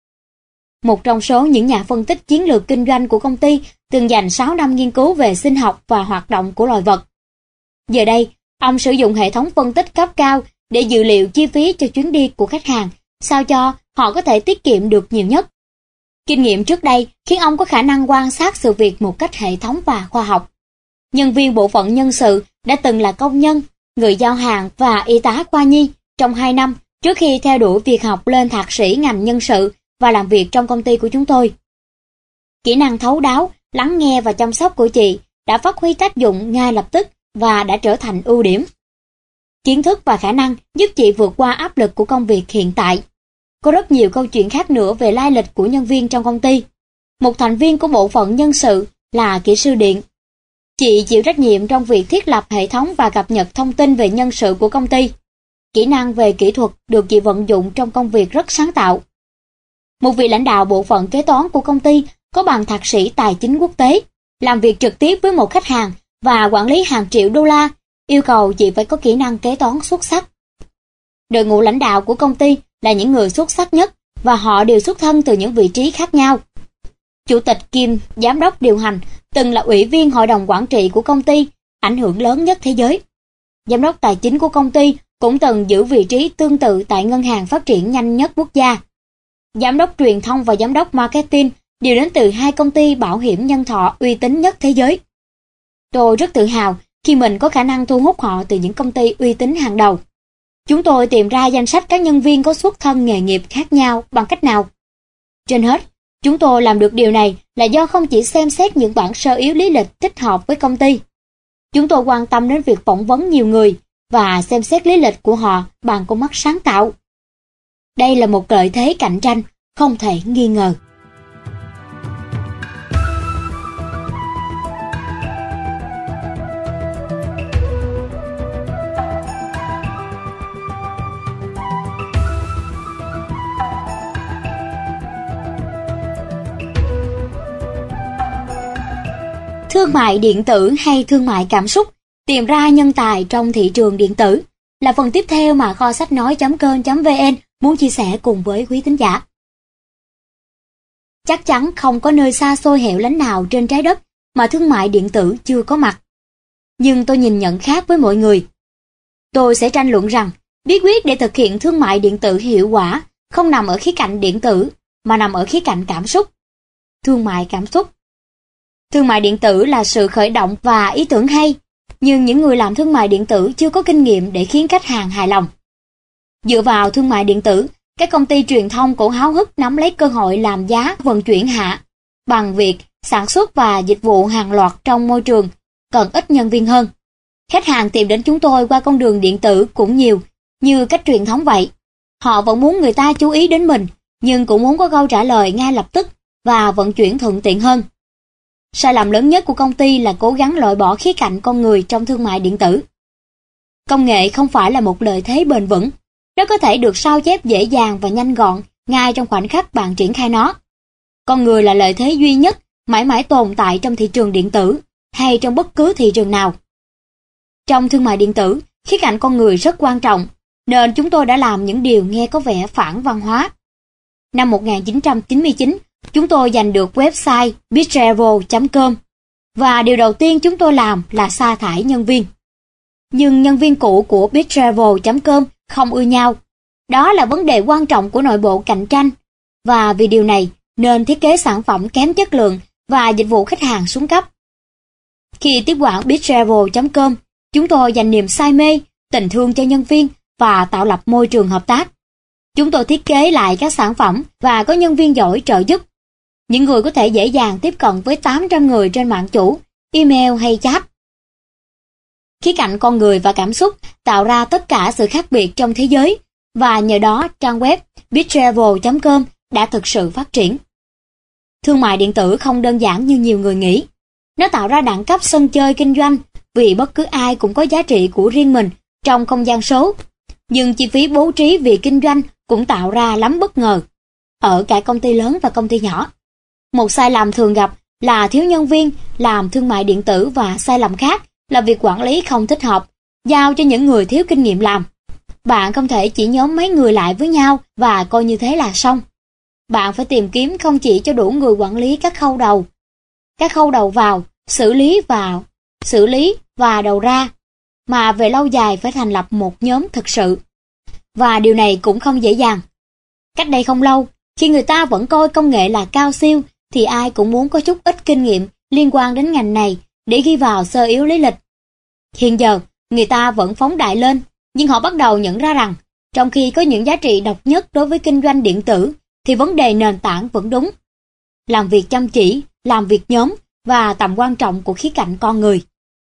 Một trong số những nhà phân tích chiến lược kinh doanh của công ty từng dành sáu năm nghiên cứu về sinh học và hoạt động của loài vật. Giờ đây, ông sử dụng hệ thống phân tích cấp cao để dự liệu chi phí cho chuyến đi của khách hàng, sao cho họ có thể tiết kiệm được nhiều nhất. Kinh nghiệm trước đây khiến ông có khả năng quan sát sự việc một cách hệ thống và khoa học. Nhân viên bộ phận nhân sự đã từng là công nhân, người giao hàng và y tá khoa nhi trong hai năm trước khi theo đuổi việc học lên thạc sĩ ngành nhân sự và làm việc trong công ty của chúng tôi. Kỹ năng thấu đáo, lắng nghe và chăm sóc của chị đã phát huy tác dụng ngay lập tức và đã trở thành ưu điểm. Kiến thức và khả năng giúp chị vượt qua áp lực của công việc hiện tại. Có rất nhiều câu chuyện khác nữa về lai lịch của nhân viên trong công ty. Một thành viên của bộ phận nhân sự là kỹ sư điện. Chị chịu trách nhiệm trong việc thiết lập hệ thống và cập nhật thông tin về nhân sự của công ty. Kỹ năng về kỹ thuật được chị vận dụng trong công việc rất sáng tạo. Một vị lãnh đạo bộ phận kế toán của công ty có bằng thạc sĩ tài chính quốc tế, làm việc trực tiếp với một khách hàng và quản lý hàng triệu đô la, yêu cầu chị phải có kỹ năng kế toán xuất sắc. Đội ngũ lãnh đạo của công ty là những người xuất sắc nhất và họ đều xuất thân từ những vị trí khác nhau. Chủ tịch kiêm giám đốc điều hành từng là ủy viên hội đồng quản trị của công ty ảnh hưởng lớn nhất thế giới. Giám đốc tài chính của công ty cũng từng giữ vị trí tương tự tại ngân hàng phát triển nhanh nhất quốc gia. Giám đốc truyền thông và giám đốc marketing đều đến từ hai công ty bảo hiểm nhân thọ uy tín nhất thế giới. Tôi rất tự hào khi mình có khả năng thu hút họ từ những công ty uy tín hàng đầu. Chúng tôi tìm ra danh sách các nhân viên có xuất thân nghề nghiệp khác nhau bằng cách nào? Trên hết, chúng tôi làm được điều này là do không chỉ xem xét những bản sơ yếu lý lịch thích hợp với công ty. Chúng tôi quan tâm đến việc phỏng vấn nhiều người và xem xét lý lịch của họ bằng con mắt sáng tạo. Đây là một lợi thế cạnh tranh không thể nghi ngờ. Thương mại điện tử hay thương mại cảm xúc, tìm ra nhân tài trong thị trường điện tử là phần tiếp theo mà kho sách nói chấm com chấm vn muốn chia sẻ cùng với quý thính giả. Chắc chắn không có nơi xa xôi hẻo lánh nào trên trái đất mà thương mại điện tử chưa có mặt. Nhưng tôi nhìn nhận khác với mọi người. Tôi sẽ tranh luận rằng bí quyết để thực hiện thương mại điện tử hiệu quả không nằm ở khía cạnh điện tử mà nằm ở khía cạnh cảm xúc. Thương mại cảm xúc. Thương mại điện tử là sự khởi động và ý tưởng hay, nhưng những người làm thương mại điện tử chưa có kinh nghiệm để khiến khách hàng hài lòng. Dựa vào thương mại điện tử, các công ty truyền thông cũng háo hức nắm lấy cơ hội làm giá vận chuyển hạ bằng việc sản xuất và dịch vụ hàng loạt trong môi trường cần ít nhân viên hơn. Khách hàng tìm đến chúng tôi qua con đường điện tử cũng nhiều, như cách truyền thống vậy. Họ vẫn muốn người ta chú ý đến mình, nhưng cũng muốn có câu trả lời ngay lập tức và vận chuyển thuận tiện hơn. Sai lầm lớn nhất của công ty là cố gắng loại bỏ khía cạnh con người trong thương mại điện tử. Công nghệ không phải là một lợi thế bền vững. Nó có thể được sao chép dễ dàng và nhanh gọn ngay trong khoảnh khắc bạn triển khai nó. Con người là lợi thế duy nhất mãi mãi tồn tại trong thị trường điện tử hay trong bất cứ thị trường nào. Trong thương mại điện tử, khía cạnh con người rất quan trọng, nên chúng tôi đã làm những điều nghe có vẻ phản văn hóa. Năm một nghìn chín trăm chín mươi chín, chúng tôi giành được website bittravel chấm com và điều đầu tiên chúng tôi làm là sa thải nhân viên. Nhưng nhân viên cũ của bittravel chấm com không ưa nhau. Đó là vấn đề quan trọng của nội bộ cạnh tranh, và vì điều này nên thiết kế sản phẩm kém chất lượng và dịch vụ khách hàng xuống cấp. Khi tiếp quản bittravel chấm com, chúng tôi dành niềm say mê, tình thương cho nhân viên và tạo lập môi trường hợp tác. Chúng tôi thiết kế lại các sản phẩm và có nhân viên giỏi trợ giúp. Những người có thể dễ dàng tiếp cận với tám trăm người trên mạng chủ, email hay chat. Khía cạnh con người và cảm xúc tạo ra tất cả sự khác biệt trong thế giới, và nhờ đó trang web bittravel chấm com đã thực sự phát triển. Thương mại điện tử không đơn giản như nhiều người nghĩ. Nó tạo ra đẳng cấp sân chơi kinh doanh vì bất cứ ai cũng có giá trị của riêng mình trong không gian số. Nhưng chi phí bố trí vì kinh doanh cũng tạo ra lắm bất ngờ, ở cả công ty lớn và công ty nhỏ. Một sai lầm thường gặp là thiếu nhân viên làm thương mại điện tử, và sai lầm khác là việc quản lý không thích hợp, giao cho những người thiếu kinh nghiệm làm. Bạn không thể chỉ nhóm mấy người lại với nhau và coi như thế là xong. Bạn phải tìm kiếm không chỉ cho đủ người quản lý các khâu đầu, các khâu đầu vào, xử lý vào, xử lý và đầu ra, mà về lâu dài phải thành lập một nhóm thực sự. Và điều này cũng không dễ dàng. Cách đây không lâu, khi người ta vẫn coi công nghệ là cao siêu, thì ai cũng muốn có chút ít kinh nghiệm liên quan đến ngành này để ghi vào sơ yếu lý lịch. Hiện giờ, người ta vẫn phóng đại lên, nhưng họ bắt đầu nhận ra rằng, trong khi có những giá trị độc nhất đối với kinh doanh điện tử, thì vấn đề nền tảng vẫn đúng. Làm việc chăm chỉ, làm việc nhóm và tầm quan trọng của khía cạnh con người.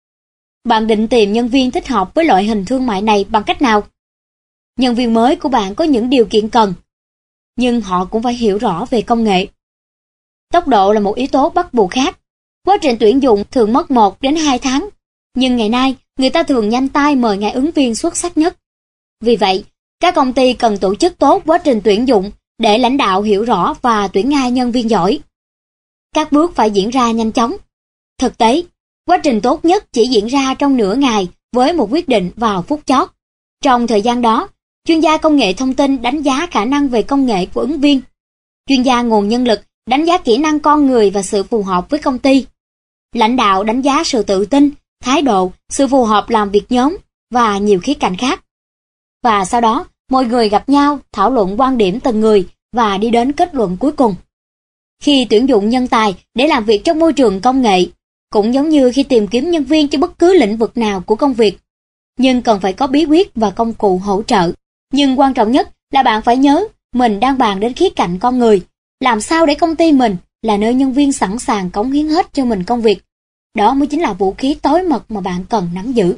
Bạn định tìm nhân viên thích hợp với loại hình thương mại này bằng cách nào? Nhân viên mới của bạn có những điều kiện cần, nhưng họ cũng phải hiểu rõ về công nghệ. Tốc độ là một yếu tố bắt buộc khác. Quá trình tuyển dụng thường mất một đến hai tháng, nhưng ngày nay người ta thường nhanh tay mời ngay ứng viên xuất sắc nhất. Vì vậy, các công ty cần tổ chức tốt quá trình tuyển dụng để lãnh đạo hiểu rõ và tuyển ngay nhân viên giỏi. Các bước phải diễn ra nhanh chóng. Thực tế, quá trình tốt nhất chỉ diễn ra trong nửa ngày với một quyết định vào phút chót. Trong thời gian đó, chuyên gia công nghệ thông tin đánh giá khả năng về công nghệ của ứng viên. Chuyên gia nguồn nhân lực đánh giá kỹ năng con người và sự phù hợp với công ty. Lãnh đạo đánh giá sự tự tin, thái độ, sự phù hợp làm việc nhóm và nhiều khía cạnh khác. Và sau đó, mọi người gặp nhau, thảo luận quan điểm từng người và đi đến kết luận cuối cùng. Khi tuyển dụng nhân tài để làm việc trong môi trường công nghệ, cũng giống như khi tìm kiếm nhân viên cho bất cứ lĩnh vực nào của công việc, nhưng cần phải có bí quyết và công cụ hỗ trợ. Nhưng quan trọng nhất là bạn phải nhớ mình đang bàn đến khía cạnh con người. Làm sao để công ty mình là nơi nhân viên sẵn sàng cống hiến hết cho mình công việc. Đó mới chính là vũ khí tối mật mà bạn cần nắm giữ.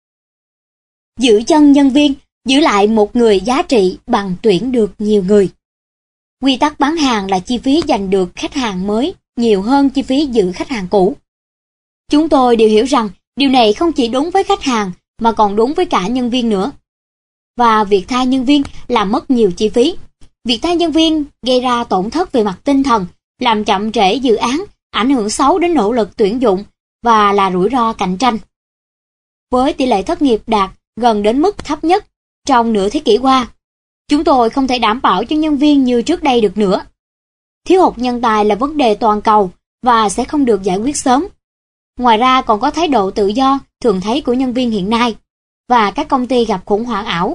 Giữ chân nhân viên, giữ lại một người giá trị bằng tuyển được nhiều người. Quy tắc bán hàng là chi phí giành được khách hàng mới nhiều hơn chi phí giữ khách hàng cũ. Chúng tôi đều hiểu rằng điều này không chỉ đúng với khách hàng mà còn đúng với cả nhân viên nữa. Và việc thay nhân viên làm mất nhiều chi phí. Việc thay nhân viên gây ra tổn thất về mặt tinh thần, làm chậm trễ dự án, ảnh hưởng xấu đến nỗ lực tuyển dụng và là rủi ro cạnh tranh. Với tỷ lệ thất nghiệp đạt gần đến mức thấp nhất trong nửa thế kỷ qua, chúng tôi không thể đảm bảo cho nhân viên như trước đây được nữa. Thiếu hụt nhân tài là vấn đề toàn cầu và sẽ không được giải quyết sớm. Ngoài ra còn có thái độ tự do thường thấy của nhân viên hiện nay và các công ty gặp khủng hoảng ảo.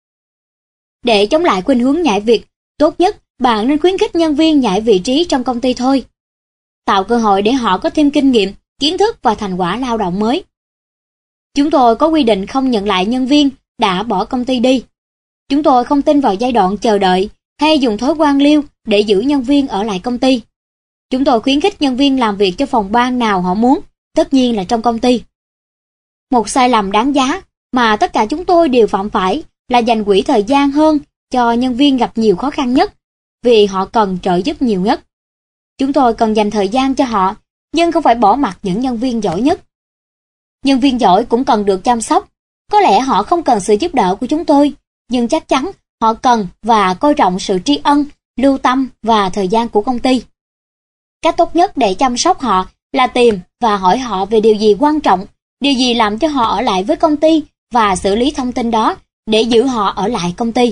Để chống lại khuynh hướng nhảy việc, tốt nhất bạn nên khuyến khích nhân viên nhảy vị trí trong công ty thôi. Tạo cơ hội để họ có thêm kinh nghiệm, kiến thức và thành quả lao động mới. Chúng tôi có quy định không nhận lại nhân viên đã bỏ công ty đi. Chúng tôi không tin vào giai đoạn chờ đợi hay dùng thói quan liêu để giữ nhân viên ở lại công ty. Chúng tôi khuyến khích nhân viên làm việc cho phòng ban nào họ muốn, tất nhiên là trong công ty. Một sai lầm đáng giá mà tất cả chúng tôi đều phạm phải là dành quỹ thời gian hơn cho nhân viên gặp nhiều khó khăn nhất, vì họ cần trợ giúp nhiều nhất. Chúng tôi cần dành thời gian cho họ, nhưng không phải bỏ mặc những nhân viên giỏi nhất. Nhân viên giỏi cũng cần được chăm sóc. Có lẽ họ không cần sự giúp đỡ của chúng tôi, nhưng chắc chắn họ cần và coi trọng sự tri ân, lưu tâm và thời gian của công ty. Cách tốt nhất để chăm sóc họ là tìm và hỏi họ về điều gì quan trọng, điều gì làm cho họ ở lại với công ty và xử lý thông tin đó để giữ họ ở lại công ty.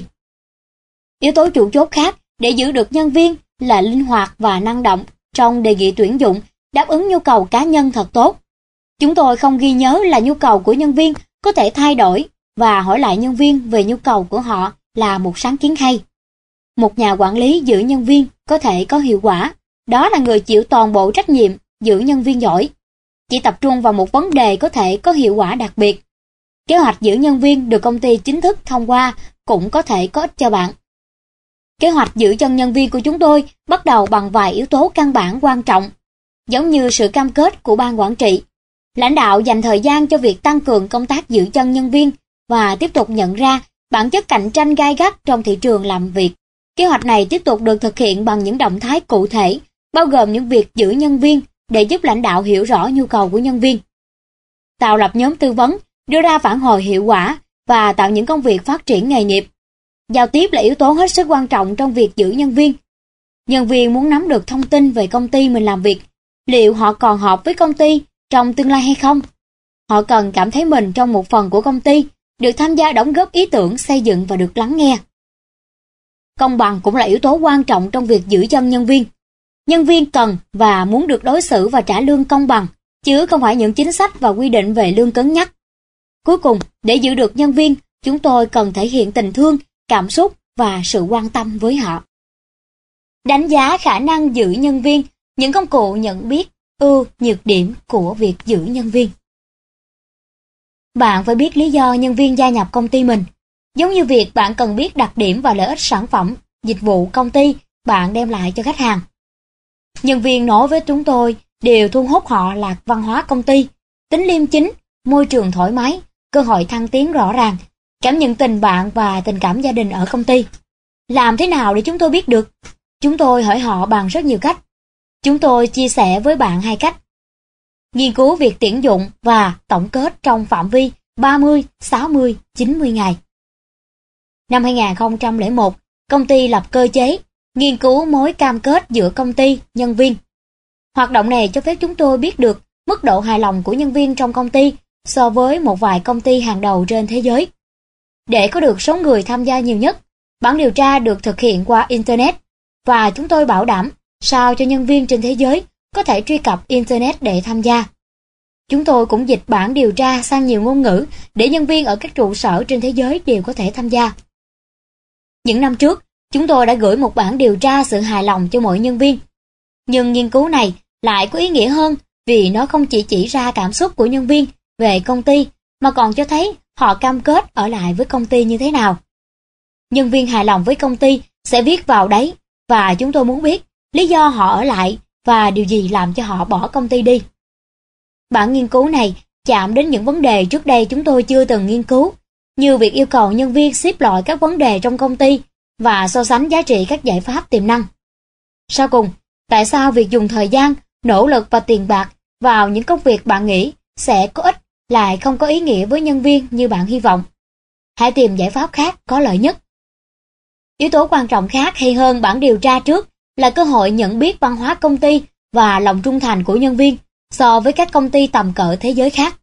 Yếu tố chủ chốt khác để giữ được nhân viên là linh hoạt và năng động trong đề nghị tuyển dụng, đáp ứng nhu cầu cá nhân thật tốt. Chúng tôi không ghi nhớ là nhu cầu của nhân viên có thể thay đổi và hỏi lại nhân viên về nhu cầu của họ là một sáng kiến hay. Một nhà quản lý giữ nhân viên có thể có hiệu quả, đó là người chịu toàn bộ trách nhiệm giữ nhân viên giỏi. Chỉ tập trung vào một vấn đề có thể có hiệu quả đặc biệt. Kế hoạch giữ nhân viên được công ty chính thức thông qua cũng có thể có ích cho bạn. Kế hoạch giữ chân nhân viên của chúng tôi bắt đầu bằng vài yếu tố căn bản quan trọng, giống như sự cam kết của ban quản trị. Lãnh đạo dành thời gian cho việc tăng cường công tác giữ chân nhân viên và tiếp tục nhận ra bản chất cạnh tranh gay gắt trong thị trường làm việc. Kế hoạch này tiếp tục được thực hiện bằng những động thái cụ thể, bao gồm những việc giữ nhân viên để giúp lãnh đạo hiểu rõ nhu cầu của nhân viên. Tạo lập nhóm tư vấn, đưa ra phản hồi hiệu quả và tạo những công việc phát triển nghề nghiệp. Giao tiếp là yếu tố hết sức quan trọng trong việc giữ nhân viên. Nhân viên muốn nắm được thông tin về công ty mình làm việc, liệu họ còn hợp với công ty trong tương lai hay không? Họ cần cảm thấy mình trong một phần của công ty, được tham gia đóng góp ý tưởng xây dựng và được lắng nghe. Công bằng cũng là yếu tố quan trọng trong việc giữ chân nhân viên. Nhân viên cần và muốn được đối xử và trả lương công bằng, chứ không phải những chính sách và quy định về lương cứng nhắc. Cuối cùng, để giữ được nhân viên, chúng tôi cần thể hiện tình thương, cảm xúc và sự quan tâm với họ. Đánh giá khả năng giữ nhân viên, những công cụ nhận biết ưu nhược điểm của việc giữ nhân viên. Bạn phải biết lý do nhân viên gia nhập công ty mình, giống như việc bạn cần biết đặc điểm và lợi ích sản phẩm, dịch vụ công ty bạn đem lại cho khách hàng. Nhân viên nói với chúng tôi điều thu hút họ là văn hóa công ty, tính liêm chính, môi trường thoải mái, cơ hội thăng tiến rõ ràng, cảm nhận tình bạn và tình cảm gia đình ở công ty. Làm thế nào để chúng tôi biết được? Chúng tôi hỏi họ bằng rất nhiều cách. Chúng tôi chia sẻ với bạn hai cách. Nghiên cứu việc tuyển dụng và tổng kết trong phạm vi ba mươi, sáu mươi, chín mươi ngày. Năm hai nghìn không trăm lẻ một, công ty lập cơ chế nghiên cứu mối cam kết giữa công ty, nhân viên. Hoạt động này cho phép chúng tôi biết được mức độ hài lòng của nhân viên trong công ty so với một vài công ty hàng đầu trên thế giới. Để có được số người tham gia nhiều nhất, bản điều tra được thực hiện qua Internet và chúng tôi bảo đảm sao cho nhân viên trên thế giới có thể truy cập Internet để tham gia. Chúng tôi cũng dịch bản điều tra sang nhiều ngôn ngữ để nhân viên ở các trụ sở trên thế giới đều có thể tham gia. Những năm trước, chúng tôi đã gửi một bản điều tra sự hài lòng cho mọi nhân viên. Nhưng nghiên cứu này lại có ý nghĩa hơn vì nó không chỉ chỉ ra cảm xúc của nhân viên về công ty mà còn cho thấy họ cam kết ở lại với công ty như thế nào. Nhân viên hài lòng với công ty sẽ viết vào đấy, và chúng tôi muốn biết lý do họ ở lại và điều gì làm cho họ bỏ công ty đi. Bản nghiên cứu này chạm đến những vấn đề trước đây chúng tôi chưa từng nghiên cứu, như việc yêu cầu nhân viên xếp loại các vấn đề trong công ty và so sánh giá trị các giải pháp tiềm năng. Sau cùng, tại sao việc dùng thời gian, nỗ lực và tiền bạc vào những công việc bạn nghĩ sẽ có ích lại không có ý nghĩa với nhân viên như bạn hy vọng? Hãy tìm giải pháp khác có lợi nhất. Yếu tố quan trọng khác hay hơn bản điều tra trước là cơ hội nhận biết văn hóa công ty và lòng trung thành của nhân viên so với các công ty tầm cỡ thế giới khác.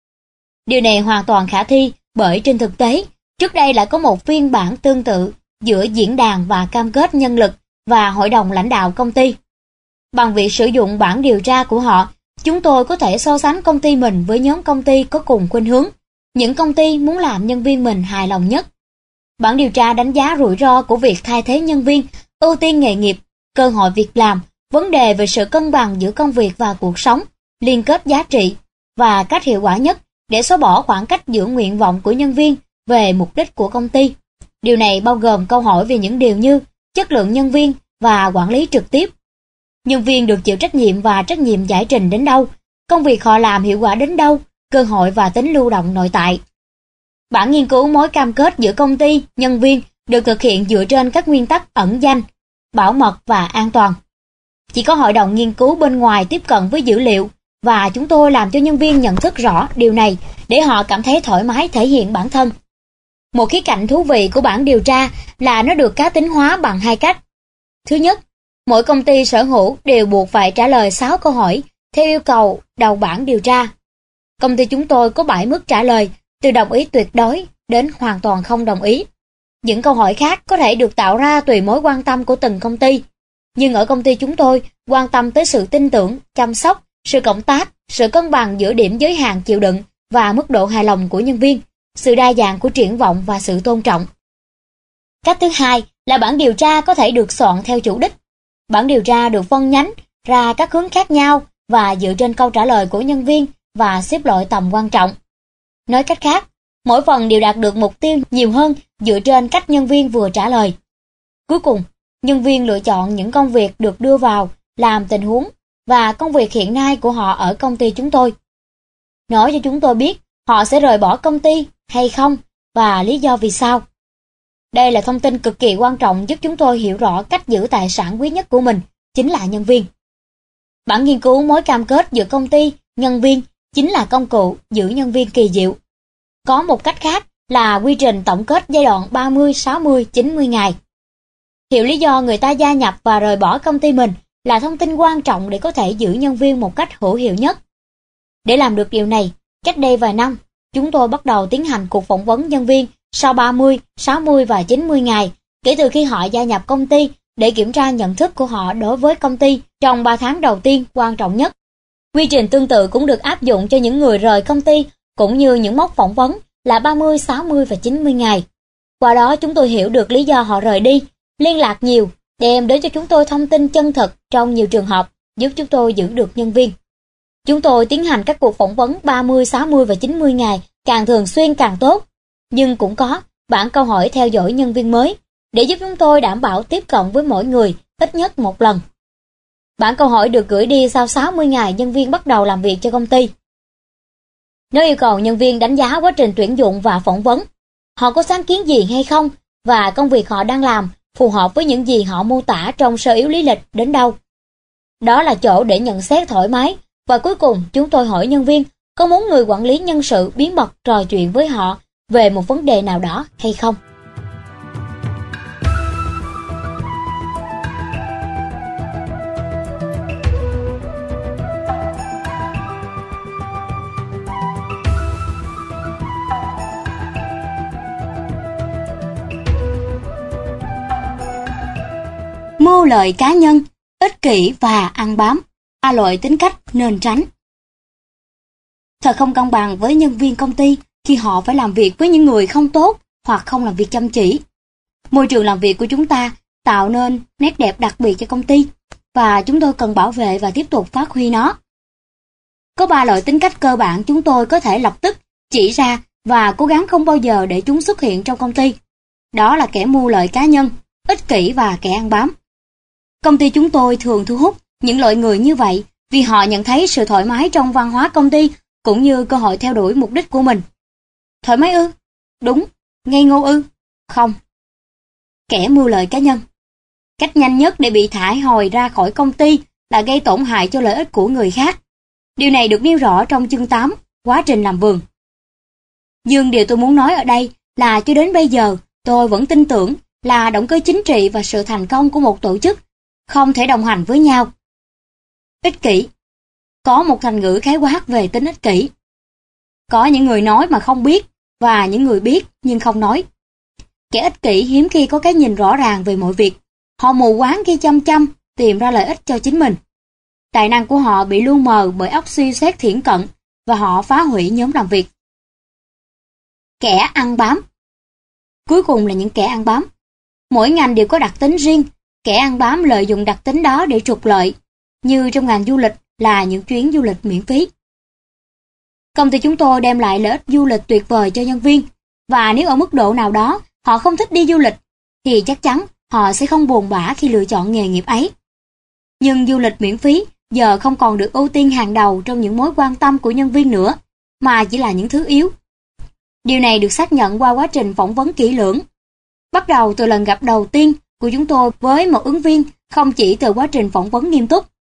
Điều này hoàn toàn khả thi bởi trên thực tế, trước đây đã có một phiên bản tương tự giữa diễn đàn và cam kết nhân lực và hội đồng lãnh đạo công ty. Bằng việc sử dụng bản điều tra của họ, chúng tôi có thể so sánh công ty mình với nhóm công ty có cùng khuynh hướng, những công ty muốn làm nhân viên mình hài lòng nhất. Bản điều tra đánh giá rủi ro của việc thay thế nhân viên, ưu tiên nghề nghiệp, cơ hội việc làm, vấn đề về sự cân bằng giữa công việc và cuộc sống, liên kết giá trị, và cách hiệu quả nhất để xóa bỏ khoảng cách giữa nguyện vọng của nhân viên về mục đích của công ty. Điều này bao gồm câu hỏi về những điều như chất lượng nhân viên và quản lý trực tiếp. Nhân viên được chịu trách nhiệm và trách nhiệm giải trình đến đâu, công việc họ làm hiệu quả đến đâu, cơ hội và tính lưu động nội tại. Bản nghiên cứu mối cam kết giữa công ty, nhân viên được thực hiện dựa trên các nguyên tắc ẩn danh, bảo mật và an toàn. Chỉ có hội đồng nghiên cứu bên ngoài tiếp cận với dữ liệu, và chúng tôi làm cho nhân viên nhận thức rõ điều này để họ cảm thấy thoải mái thể hiện bản thân. Một khía cạnh thú vị của bản điều tra là nó được cá tính hóa bằng hai cách. Thứ nhất, mỗi công ty sở hữu đều buộc phải trả lời sáu câu hỏi theo yêu cầu đầu bản điều tra. Công ty chúng tôi có bảy mức trả lời, từ đồng ý tuyệt đối đến hoàn toàn không đồng ý. Những câu hỏi khác có thể được tạo ra tùy mối quan tâm của từng công ty. Nhưng ở công ty chúng tôi quan tâm tới sự tin tưởng, chăm sóc, sự cộng tác, sự cân bằng giữa điểm giới hạn chịu đựng và mức độ hài lòng của nhân viên, sự đa dạng của triển vọng và sự tôn trọng. Cách thứ hai là bản điều tra có thể được soạn theo chủ đích. Bản điều tra được phân nhánh ra các hướng khác nhau và dựa trên câu trả lời của nhân viên và xếp loại tầm quan trọng. Nói cách khác, mỗi phần đều đạt được mục tiêu nhiều hơn dựa trên cách nhân viên vừa trả lời. Cuối cùng, nhân viên lựa chọn những công việc được đưa vào làm tình huống và công việc hiện nay của họ ở công ty chúng tôi. Nói cho chúng tôi biết họ sẽ rời bỏ công ty hay không và lý do vì sao. Đây là thông tin cực kỳ quan trọng giúp chúng tôi hiểu rõ cách giữ tài sản quý nhất của mình, chính là nhân viên. Bản nghiên cứu mối cam kết giữa công ty, nhân viên chính là công cụ giữ nhân viên kỳ diệu. Có một cách khác là quy trình tổng kết giai đoạn ba mươi, sáu mươi, chín mươi ngày. Hiểu lý do người ta gia nhập và rời bỏ công ty mình là thông tin quan trọng để có thể giữ nhân viên một cách hữu hiệu nhất. Để làm được điều này, cách đây vài năm, chúng tôi bắt đầu tiến hành cuộc phỏng vấn nhân viên sau ba mươi, sáu mươi và chín mươi ngày kể từ khi họ gia nhập công ty để kiểm tra nhận thức của họ đối với công ty trong ba tháng đầu tiên quan trọng nhất. Quy trình tương tự cũng được áp dụng cho những người rời công ty cũng như những mốc phỏng vấn là ba mươi, sáu mươi và chín mươi ngày. Qua đó chúng tôi hiểu được lý do họ rời đi, liên lạc nhiều, đem đến cho chúng tôi thông tin chân thực trong nhiều trường hợp, giúp chúng tôi giữ được nhân viên. Chúng tôi tiến hành các cuộc phỏng vấn ba mươi, sáu mươi và chín mươi ngày càng thường xuyên càng tốt, nhưng cũng có bản câu hỏi theo dõi nhân viên mới để giúp chúng tôi đảm bảo tiếp cận với mỗi người ít nhất một lần. Bản câu hỏi được gửi đi sau sáu mươi ngày nhân viên bắt đầu làm việc cho công ty. Nếu yêu cầu nhân viên đánh giá quá trình tuyển dụng và phỏng vấn, họ có sáng kiến gì hay không và công việc họ đang làm phù hợp với những gì họ mô tả trong sơ yếu lý lịch đến đâu. Đó là chỗ để nhận xét thoải mái, và cuối cùng chúng tôi hỏi nhân viên có muốn người quản lý nhân sự bí mật trò chuyện với họ về một vấn đề nào đó hay không. Mưu lợi cá nhân, ích kỷ và ăn bám, ba loại tính cách nên tránh. Thật không công bằng với nhân viên công ty khi họ phải làm việc với những người không tốt hoặc không làm việc chăm chỉ. Môi trường làm việc của chúng ta tạo nên nét đẹp đặc biệt cho công ty và chúng tôi cần bảo vệ và tiếp tục phát huy nó. Có ba loại tính cách cơ bản chúng tôi có thể lập tức chỉ ra và cố gắng không bao giờ để chúng xuất hiện trong công ty. Đó là kẻ mưu lợi cá nhân, ích kỷ và kẻ ăn bám. Công ty chúng tôi thường thu hút những loại người như vậy vì họ nhận thấy sự thoải mái trong văn hóa công ty cũng như cơ hội theo đuổi mục đích của mình. Thoải mái ư? Đúng. Ngây ngô ư? Không. Kẻ mưu lợi cá nhân. Cách nhanh nhất để bị thả hồi ra khỏi công ty là gây tổn hại cho lợi ích của người khác. Điều này được nêu rõ trong chương tám, quá trình làm vườn. Nhưng điều tôi muốn nói ở đây là cho đến bây giờ tôi vẫn tin tưởng là động cơ chính trị và sự thành công của một tổ chức không thể đồng hành với nhau. Ích kỷ. Có một thành ngữ khái quát về tính ích kỷ. Có những người nói mà không biết và những người biết nhưng không nói. Kẻ ích kỷ hiếm khi có cái nhìn rõ ràng về mọi việc. Họ mù quáng khi chăm chăm tìm ra lợi ích cho chính mình. Tài năng của họ bị lu mờ bởi óc suy xét thiển cận và họ phá hủy nhóm làm việc. Kẻ ăn bám. Cuối cùng là những kẻ ăn bám. Mỗi ngành đều có đặc tính riêng, kẻ ăn bám lợi dụng đặc tính đó để trục lợi, như trong ngành du lịch là những chuyến du lịch miễn phí. Công ty chúng tôi đem lại lợi ích du lịch tuyệt vời cho nhân viên, và nếu ở mức độ nào đó họ không thích đi du lịch, thì chắc chắn họ sẽ không buồn bã khi lựa chọn nghề nghiệp ấy. Nhưng du lịch miễn phí giờ không còn được ưu tiên hàng đầu trong những mối quan tâm của nhân viên nữa, mà chỉ là những thứ yếu. Điều này được xác nhận qua quá trình phỏng vấn kỹ lưỡng. Bắt đầu từ lần gặp đầu tiên của chúng tôi với một ứng viên, không chỉ từ quá trình phỏng vấn nghiêm túc.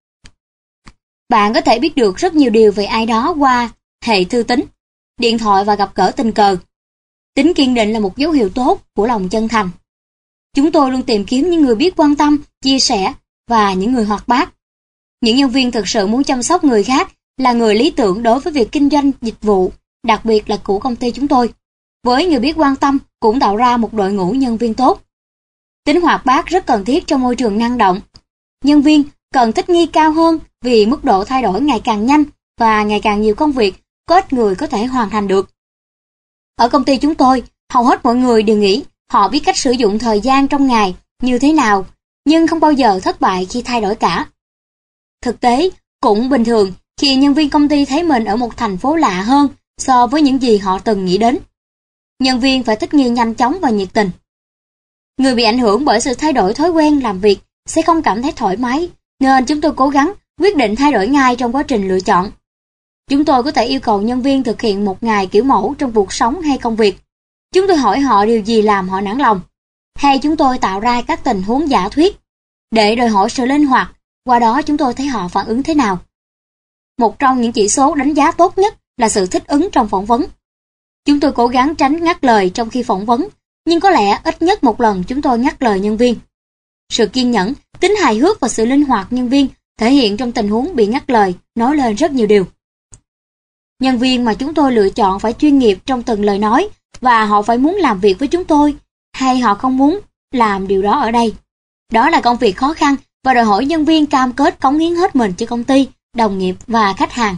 Bạn có thể biết được rất nhiều điều về ai đó qua hệ thư tín, điện thoại và gặp gỡ tình cờ. Tính kiên định là một dấu hiệu tốt của lòng chân thành. Chúng tôi luôn tìm kiếm những người biết quan tâm, chia sẻ và những người hoạt bát. Những nhân viên thực sự muốn chăm sóc người khác là người lý tưởng đối với việc kinh doanh dịch vụ, đặc biệt là của công ty chúng tôi. Với người biết quan tâm cũng tạo ra một đội ngũ nhân viên tốt. Tính hoạt bát rất cần thiết trong môi trường năng động. Nhân viên cần thích nghi cao hơn vì mức độ thay đổi ngày càng nhanh và ngày càng nhiều công việc có ít người có thể hoàn thành được. Ở công ty chúng tôi, hầu hết mọi người đều nghĩ họ biết cách sử dụng thời gian trong ngày như thế nào, nhưng không bao giờ thất bại khi thay đổi cả. Thực tế, cũng bình thường khi nhân viên công ty thấy mình ở một thành phố lạ hơn so với những gì họ từng nghĩ đến. Nhân viên phải thích nghi nhanh chóng và nhiệt tình. Người bị ảnh hưởng bởi sự thay đổi thói quen làm việc sẽ không cảm thấy thoải mái, nên chúng tôi cố gắng quyết định thay đổi ngay trong quá trình lựa chọn. Chúng tôi có thể yêu cầu nhân viên thực hiện một ngày kiểu mẫu trong cuộc sống hay công việc. Chúng tôi hỏi họ điều gì làm họ nản lòng. Hay chúng tôi tạo ra các tình huống giả thuyết để đòi hỏi sự linh hoạt, qua đó chúng tôi thấy họ phản ứng thế nào. Một trong những chỉ số đánh giá tốt nhất là sự thích ứng trong phỏng vấn. Chúng tôi cố gắng tránh ngắt lời trong khi phỏng vấn, nhưng có lẽ ít nhất một lần chúng tôi ngắt lời nhân viên. Sự kiên nhẫn, tính hài hước và sự linh hoạt nhân viên thể hiện trong tình huống bị ngắt lời nói lên rất nhiều điều. Nhân viên mà chúng tôi lựa chọn phải chuyên nghiệp trong từng lời nói và họ phải muốn làm việc với chúng tôi, hay họ không muốn làm điều đó ở đây. Đó là công việc khó khăn và đòi hỏi nhân viên cam kết cống hiến hết mình cho công ty, đồng nghiệp và khách hàng.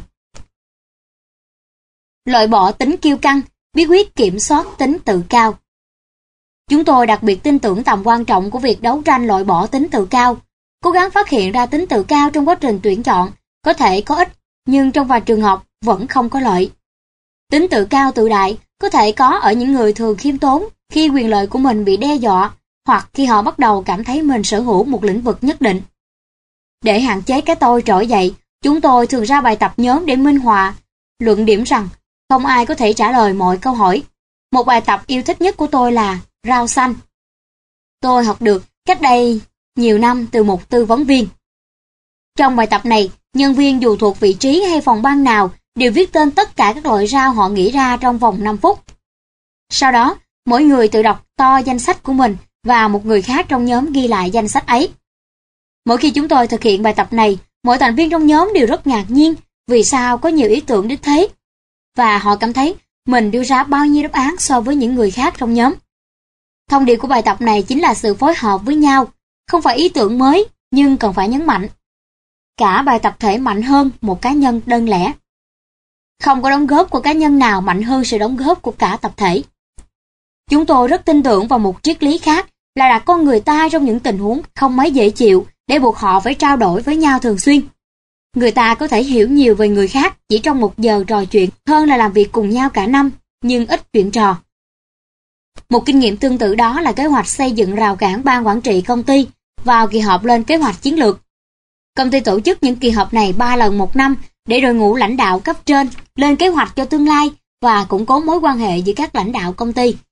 Loại bỏ tính kiêu căng, bí quyết kiểm soát tính tự cao. Chúng tôi đặc biệt tin tưởng tầm quan trọng của việc đấu tranh loại bỏ tính tự cao. Cố gắng phát hiện ra tính tự cao trong quá trình tuyển chọn có thể có ích, nhưng trong vài trường hợp vẫn không có lợi. Tính tự cao tự đại có thể có ở những người thường khiêm tốn khi quyền lợi của mình bị đe dọa hoặc khi họ bắt đầu cảm thấy mình sở hữu một lĩnh vực nhất định. Để hạn chế cái tôi trỗi dậy, chúng tôi thường ra bài tập nhóm để minh họa, luận điểm rằng không ai có thể trả lời mọi câu hỏi. Một bài tập yêu thích nhất của tôi là rau xanh. Tôi học được cách đây nhiều năm từ một tư vấn viên. Trong bài tập này, nhân viên dù thuộc vị trí hay phòng ban nào đều viết tên tất cả các loại rau họ nghĩ ra trong vòng năm phút. Sau đó, mỗi người tự đọc to danh sách của mình và một người khác trong nhóm ghi lại danh sách ấy. Mỗi khi chúng tôi thực hiện bài tập này, mỗi thành viên trong nhóm đều rất ngạc nhiên vì sao có nhiều ý tưởng đến thế. Và họ cảm thấy mình đưa ra bao nhiêu đáp án so với những người khác trong nhóm. Thông điệp của bài tập này chính là sự phối hợp với nhau, không phải ý tưởng mới nhưng cần phải nhấn mạnh. Cả bài tập thể mạnh hơn một cá nhân đơn lẻ. Không có đóng góp của cá nhân nào mạnh hơn sự đóng góp của cả tập thể. Chúng tôi rất tin tưởng vào một triết lý khác là đặt con người ta trong những tình huống không mấy dễ chịu để buộc họ phải trao đổi với nhau thường xuyên. Người ta có thể hiểu nhiều về người khác chỉ trong một giờ trò chuyện hơn là làm việc cùng nhau cả năm nhưng ít chuyện trò. Một kinh nghiệm tương tự đó là kế hoạch xây dựng rào cản ban quản trị công ty vào kỳ họp lên kế hoạch chiến lược. Công ty tổ chức những kỳ họp này ba lần một năm để đội ngũ lãnh đạo cấp trên lên kế hoạch cho tương lai và củng cố mối quan hệ giữa các lãnh đạo công ty.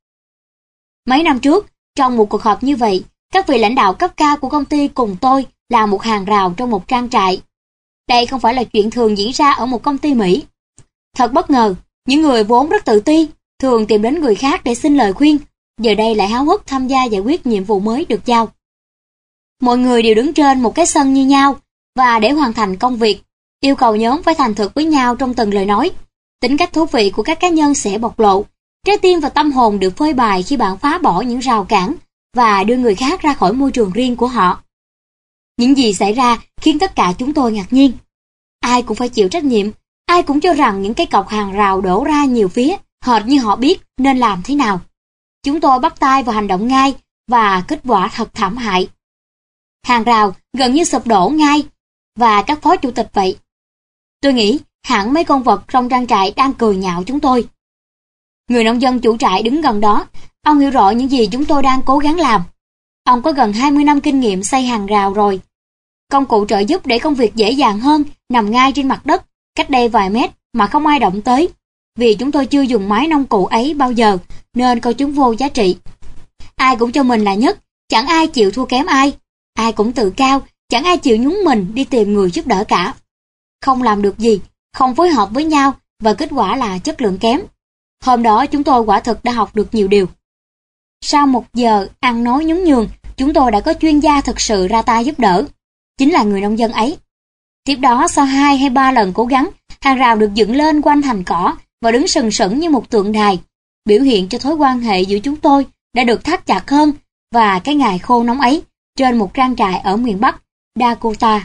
Mấy năm trước, trong một cuộc họp như vậy, các vị lãnh đạo cấp cao của công ty cùng tôi là một hàng rào trong một trang trại. Đây không phải là chuyện thường diễn ra ở một công ty Mỹ. Thật bất ngờ, những người vốn rất tự ti, thường tìm đến người khác để xin lời khuyên, giờ đây lại háo hức tham gia giải quyết nhiệm vụ mới được giao. Mọi người đều đứng trên một cái sân như nhau, và để hoàn thành công việc, yêu cầu nhóm phải thành thực với nhau trong từng lời nói. Tính cách thú vị của các cá nhân sẽ bộc lộ. Trái tim và tâm hồn được phơi bày khi bạn phá bỏ những rào cản và đưa người khác ra khỏi môi trường riêng của họ. Những gì xảy ra khiến tất cả chúng tôi ngạc nhiên. Ai cũng phải chịu trách nhiệm, ai cũng cho rằng những cái cọc hàng rào đổ ra nhiều phía, hệt như họ biết nên làm thế nào. Chúng tôi bắt tay vào hành động ngay và kết quả thật thảm hại. Hàng rào gần như sụp đổ ngay, và các phó chủ tịch vậy. Tôi nghĩ hẳn mấy con vật trong trang trại đang cười nhạo chúng tôi. Người nông dân chủ trại đứng gần đó, ông hiểu rõ những gì chúng tôi đang cố gắng làm. Ông có gần hai mươi năm kinh nghiệm xây hàng rào rồi. Công cụ trợ giúp để công việc dễ dàng hơn nằm ngay trên mặt đất, cách đây vài mét mà không ai động tới, vì chúng tôi chưa dùng máy nông cụ ấy bao giờ, nên coi chúng vô giá trị. Ai cũng cho mình là nhất, chẳng ai chịu thua kém ai. Ai cũng tự cao, chẳng ai chịu nhúng mình đi tìm người giúp đỡ cả. Không làm được gì, không phối hợp với nhau, và kết quả là chất lượng kém. Hôm đó chúng tôi quả thực đã học được nhiều điều. Sau một giờ ăn nói nhún nhường, chúng tôi đã có chuyên gia thực sự ra tay giúp đỡ. Chính là người nông dân ấy. Tiếp đó sau hai hay ba lần cố gắng, hàng rào được dựng lên quanh thành cỏ và đứng sừng sững như một tượng đài, biểu hiện cho thối quan hệ giữa chúng tôi đã được thắt chặt hơn và cái ngày khô nóng ấy trên một trang trại ở miền Bắc, Dakota.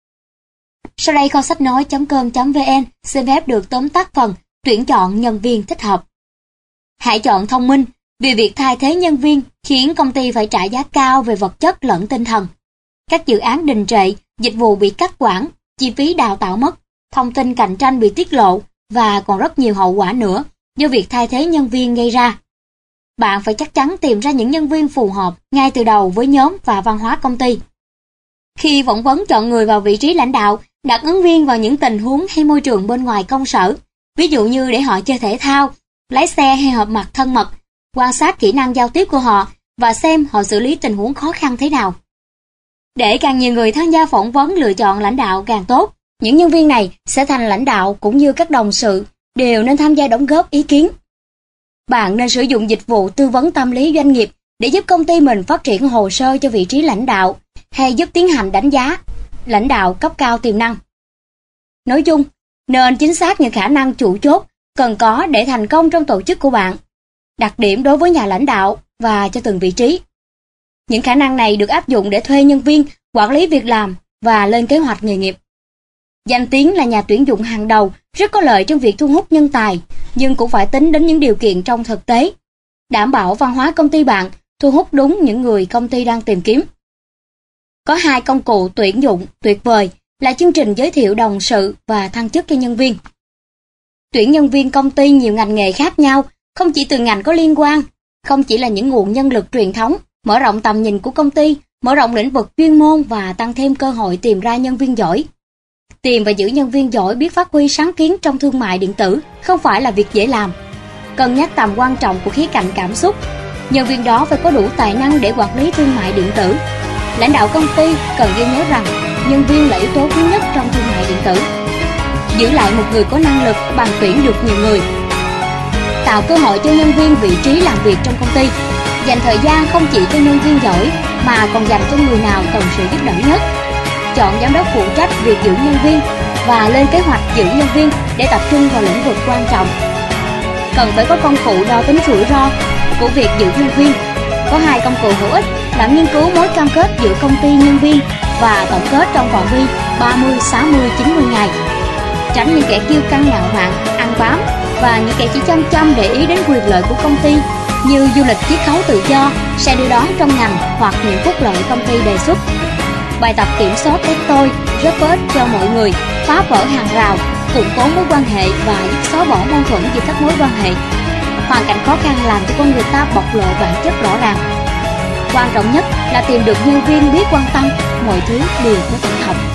Sau đây kho sách nói chấm com chấm vn xin phép được tóm tắt phần tuyển chọn nhân viên thích hợp. Hãy chọn thông minh, vì việc thay thế nhân viên khiến công ty phải trả giá cao về vật chất lẫn tinh thần. Các dự án đình trệ, dịch vụ bị cắt quản, chi phí đào tạo mất, thông tin cạnh tranh bị tiết lộ và còn rất nhiều hậu quả nữa do việc thay thế nhân viên gây ra. Bạn phải chắc chắn tìm ra những nhân viên phù hợp ngay từ đầu với nhóm và văn hóa công ty. Khi phỏng vấn chọn người vào vị trí lãnh đạo, đặt ứng viên vào những tình huống hay môi trường bên ngoài công sở, ví dụ như để họ chơi thể thao, lái xe hay họp mặt thân mật, quan sát kỹ năng giao tiếp của họ và xem họ xử lý tình huống khó khăn thế nào. Để càng nhiều người tham gia phỏng vấn lựa chọn lãnh đạo càng tốt, những nhân viên này sẽ thành lãnh đạo cũng như các đồng sự đều nên tham gia đóng góp ý kiến. Bạn nên sử dụng dịch vụ tư vấn tâm lý doanh nghiệp để giúp công ty mình phát triển hồ sơ cho vị trí lãnh đạo hay giúp tiến hành đánh giá lãnh đạo cấp cao tiềm năng. Nói chung, nên chính xác những khả năng chủ chốt cần có để thành công trong tổ chức của bạn, đặc điểm đối với nhà lãnh đạo và cho từng vị trí. Những khả năng này được áp dụng để thuê nhân viên, quản lý việc làm và lên kế hoạch nghề nghiệp. Danh tiếng là nhà tuyển dụng hàng đầu rất có lợi trong việc thu hút nhân tài, nhưng cũng phải tính đến những điều kiện trong thực tế. Đảm bảo văn hóa công ty bạn thu hút đúng những người công ty đang tìm kiếm. Có hai công cụ tuyển dụng tuyệt vời là chương trình giới thiệu đồng sự và thăng chức cho nhân viên. Tuyển nhân viên công ty nhiều ngành nghề khác nhau, không chỉ từ ngành có liên quan, không chỉ là những nguồn nhân lực truyền thống, mở rộng tầm nhìn của công ty, mở rộng lĩnh vực chuyên môn và tăng thêm cơ hội tìm ra nhân viên giỏi. Tìm và giữ nhân viên giỏi biết phát huy sáng kiến trong thương mại điện tử không phải là việc dễ làm. Cân nhắc tầm quan trọng của khía cạnh cảm xúc, nhân viên đó phải có đủ tài năng để quản lý thương mại điện tử. Lãnh đạo công ty cần ghi nhớ rằng nhân viên là yếu tố quý nhất trong thương mại điện tử. Giữ lại một người có năng lực bằng tuyển được nhiều người. Tạo cơ hội cho nhân viên vị trí làm việc trong công ty. Dành thời gian không chỉ cho nhân viên giỏi mà còn dành cho người nào cần sự giúp đỡ nhất. Chọn giám đốc phụ trách việc giữ nhân viên và lên kế hoạch giữ nhân viên để tập trung vào lĩnh vực quan trọng. Cần phải có công cụ đo tính rủi ro của việc giữ nhân viên. Có hai công cụ hữu ích là nghiên cứu mối cam kết giữa công ty nhân viên và tổng kết trong phạm vi ba mươi, sáu mươi, chín mươi ngày. Tránh những kẻ kiêu căng ngạo mạn, ăn bám và những kẻ chỉ chăm chăm để ý đến quyền lợi của công ty như du lịch chiết khấu tự do, xe đưa đón trong ngành hoặc những phúc lợi công ty đề xuất. Bài tập kiểm soát test tôi rất có ích cho mọi người, phá vỡ hàng rào, củng cố mối quan hệ và giúp xóa bỏ mâu thuẫn giữa các mối quan hệ. Hoàn cảnh khó khăn làm cho con người ta bộc lộ bản chất rõ ràng. Quan trọng nhất là tìm được nhân viên biết quan tâm, mọi thứ đều có thể học.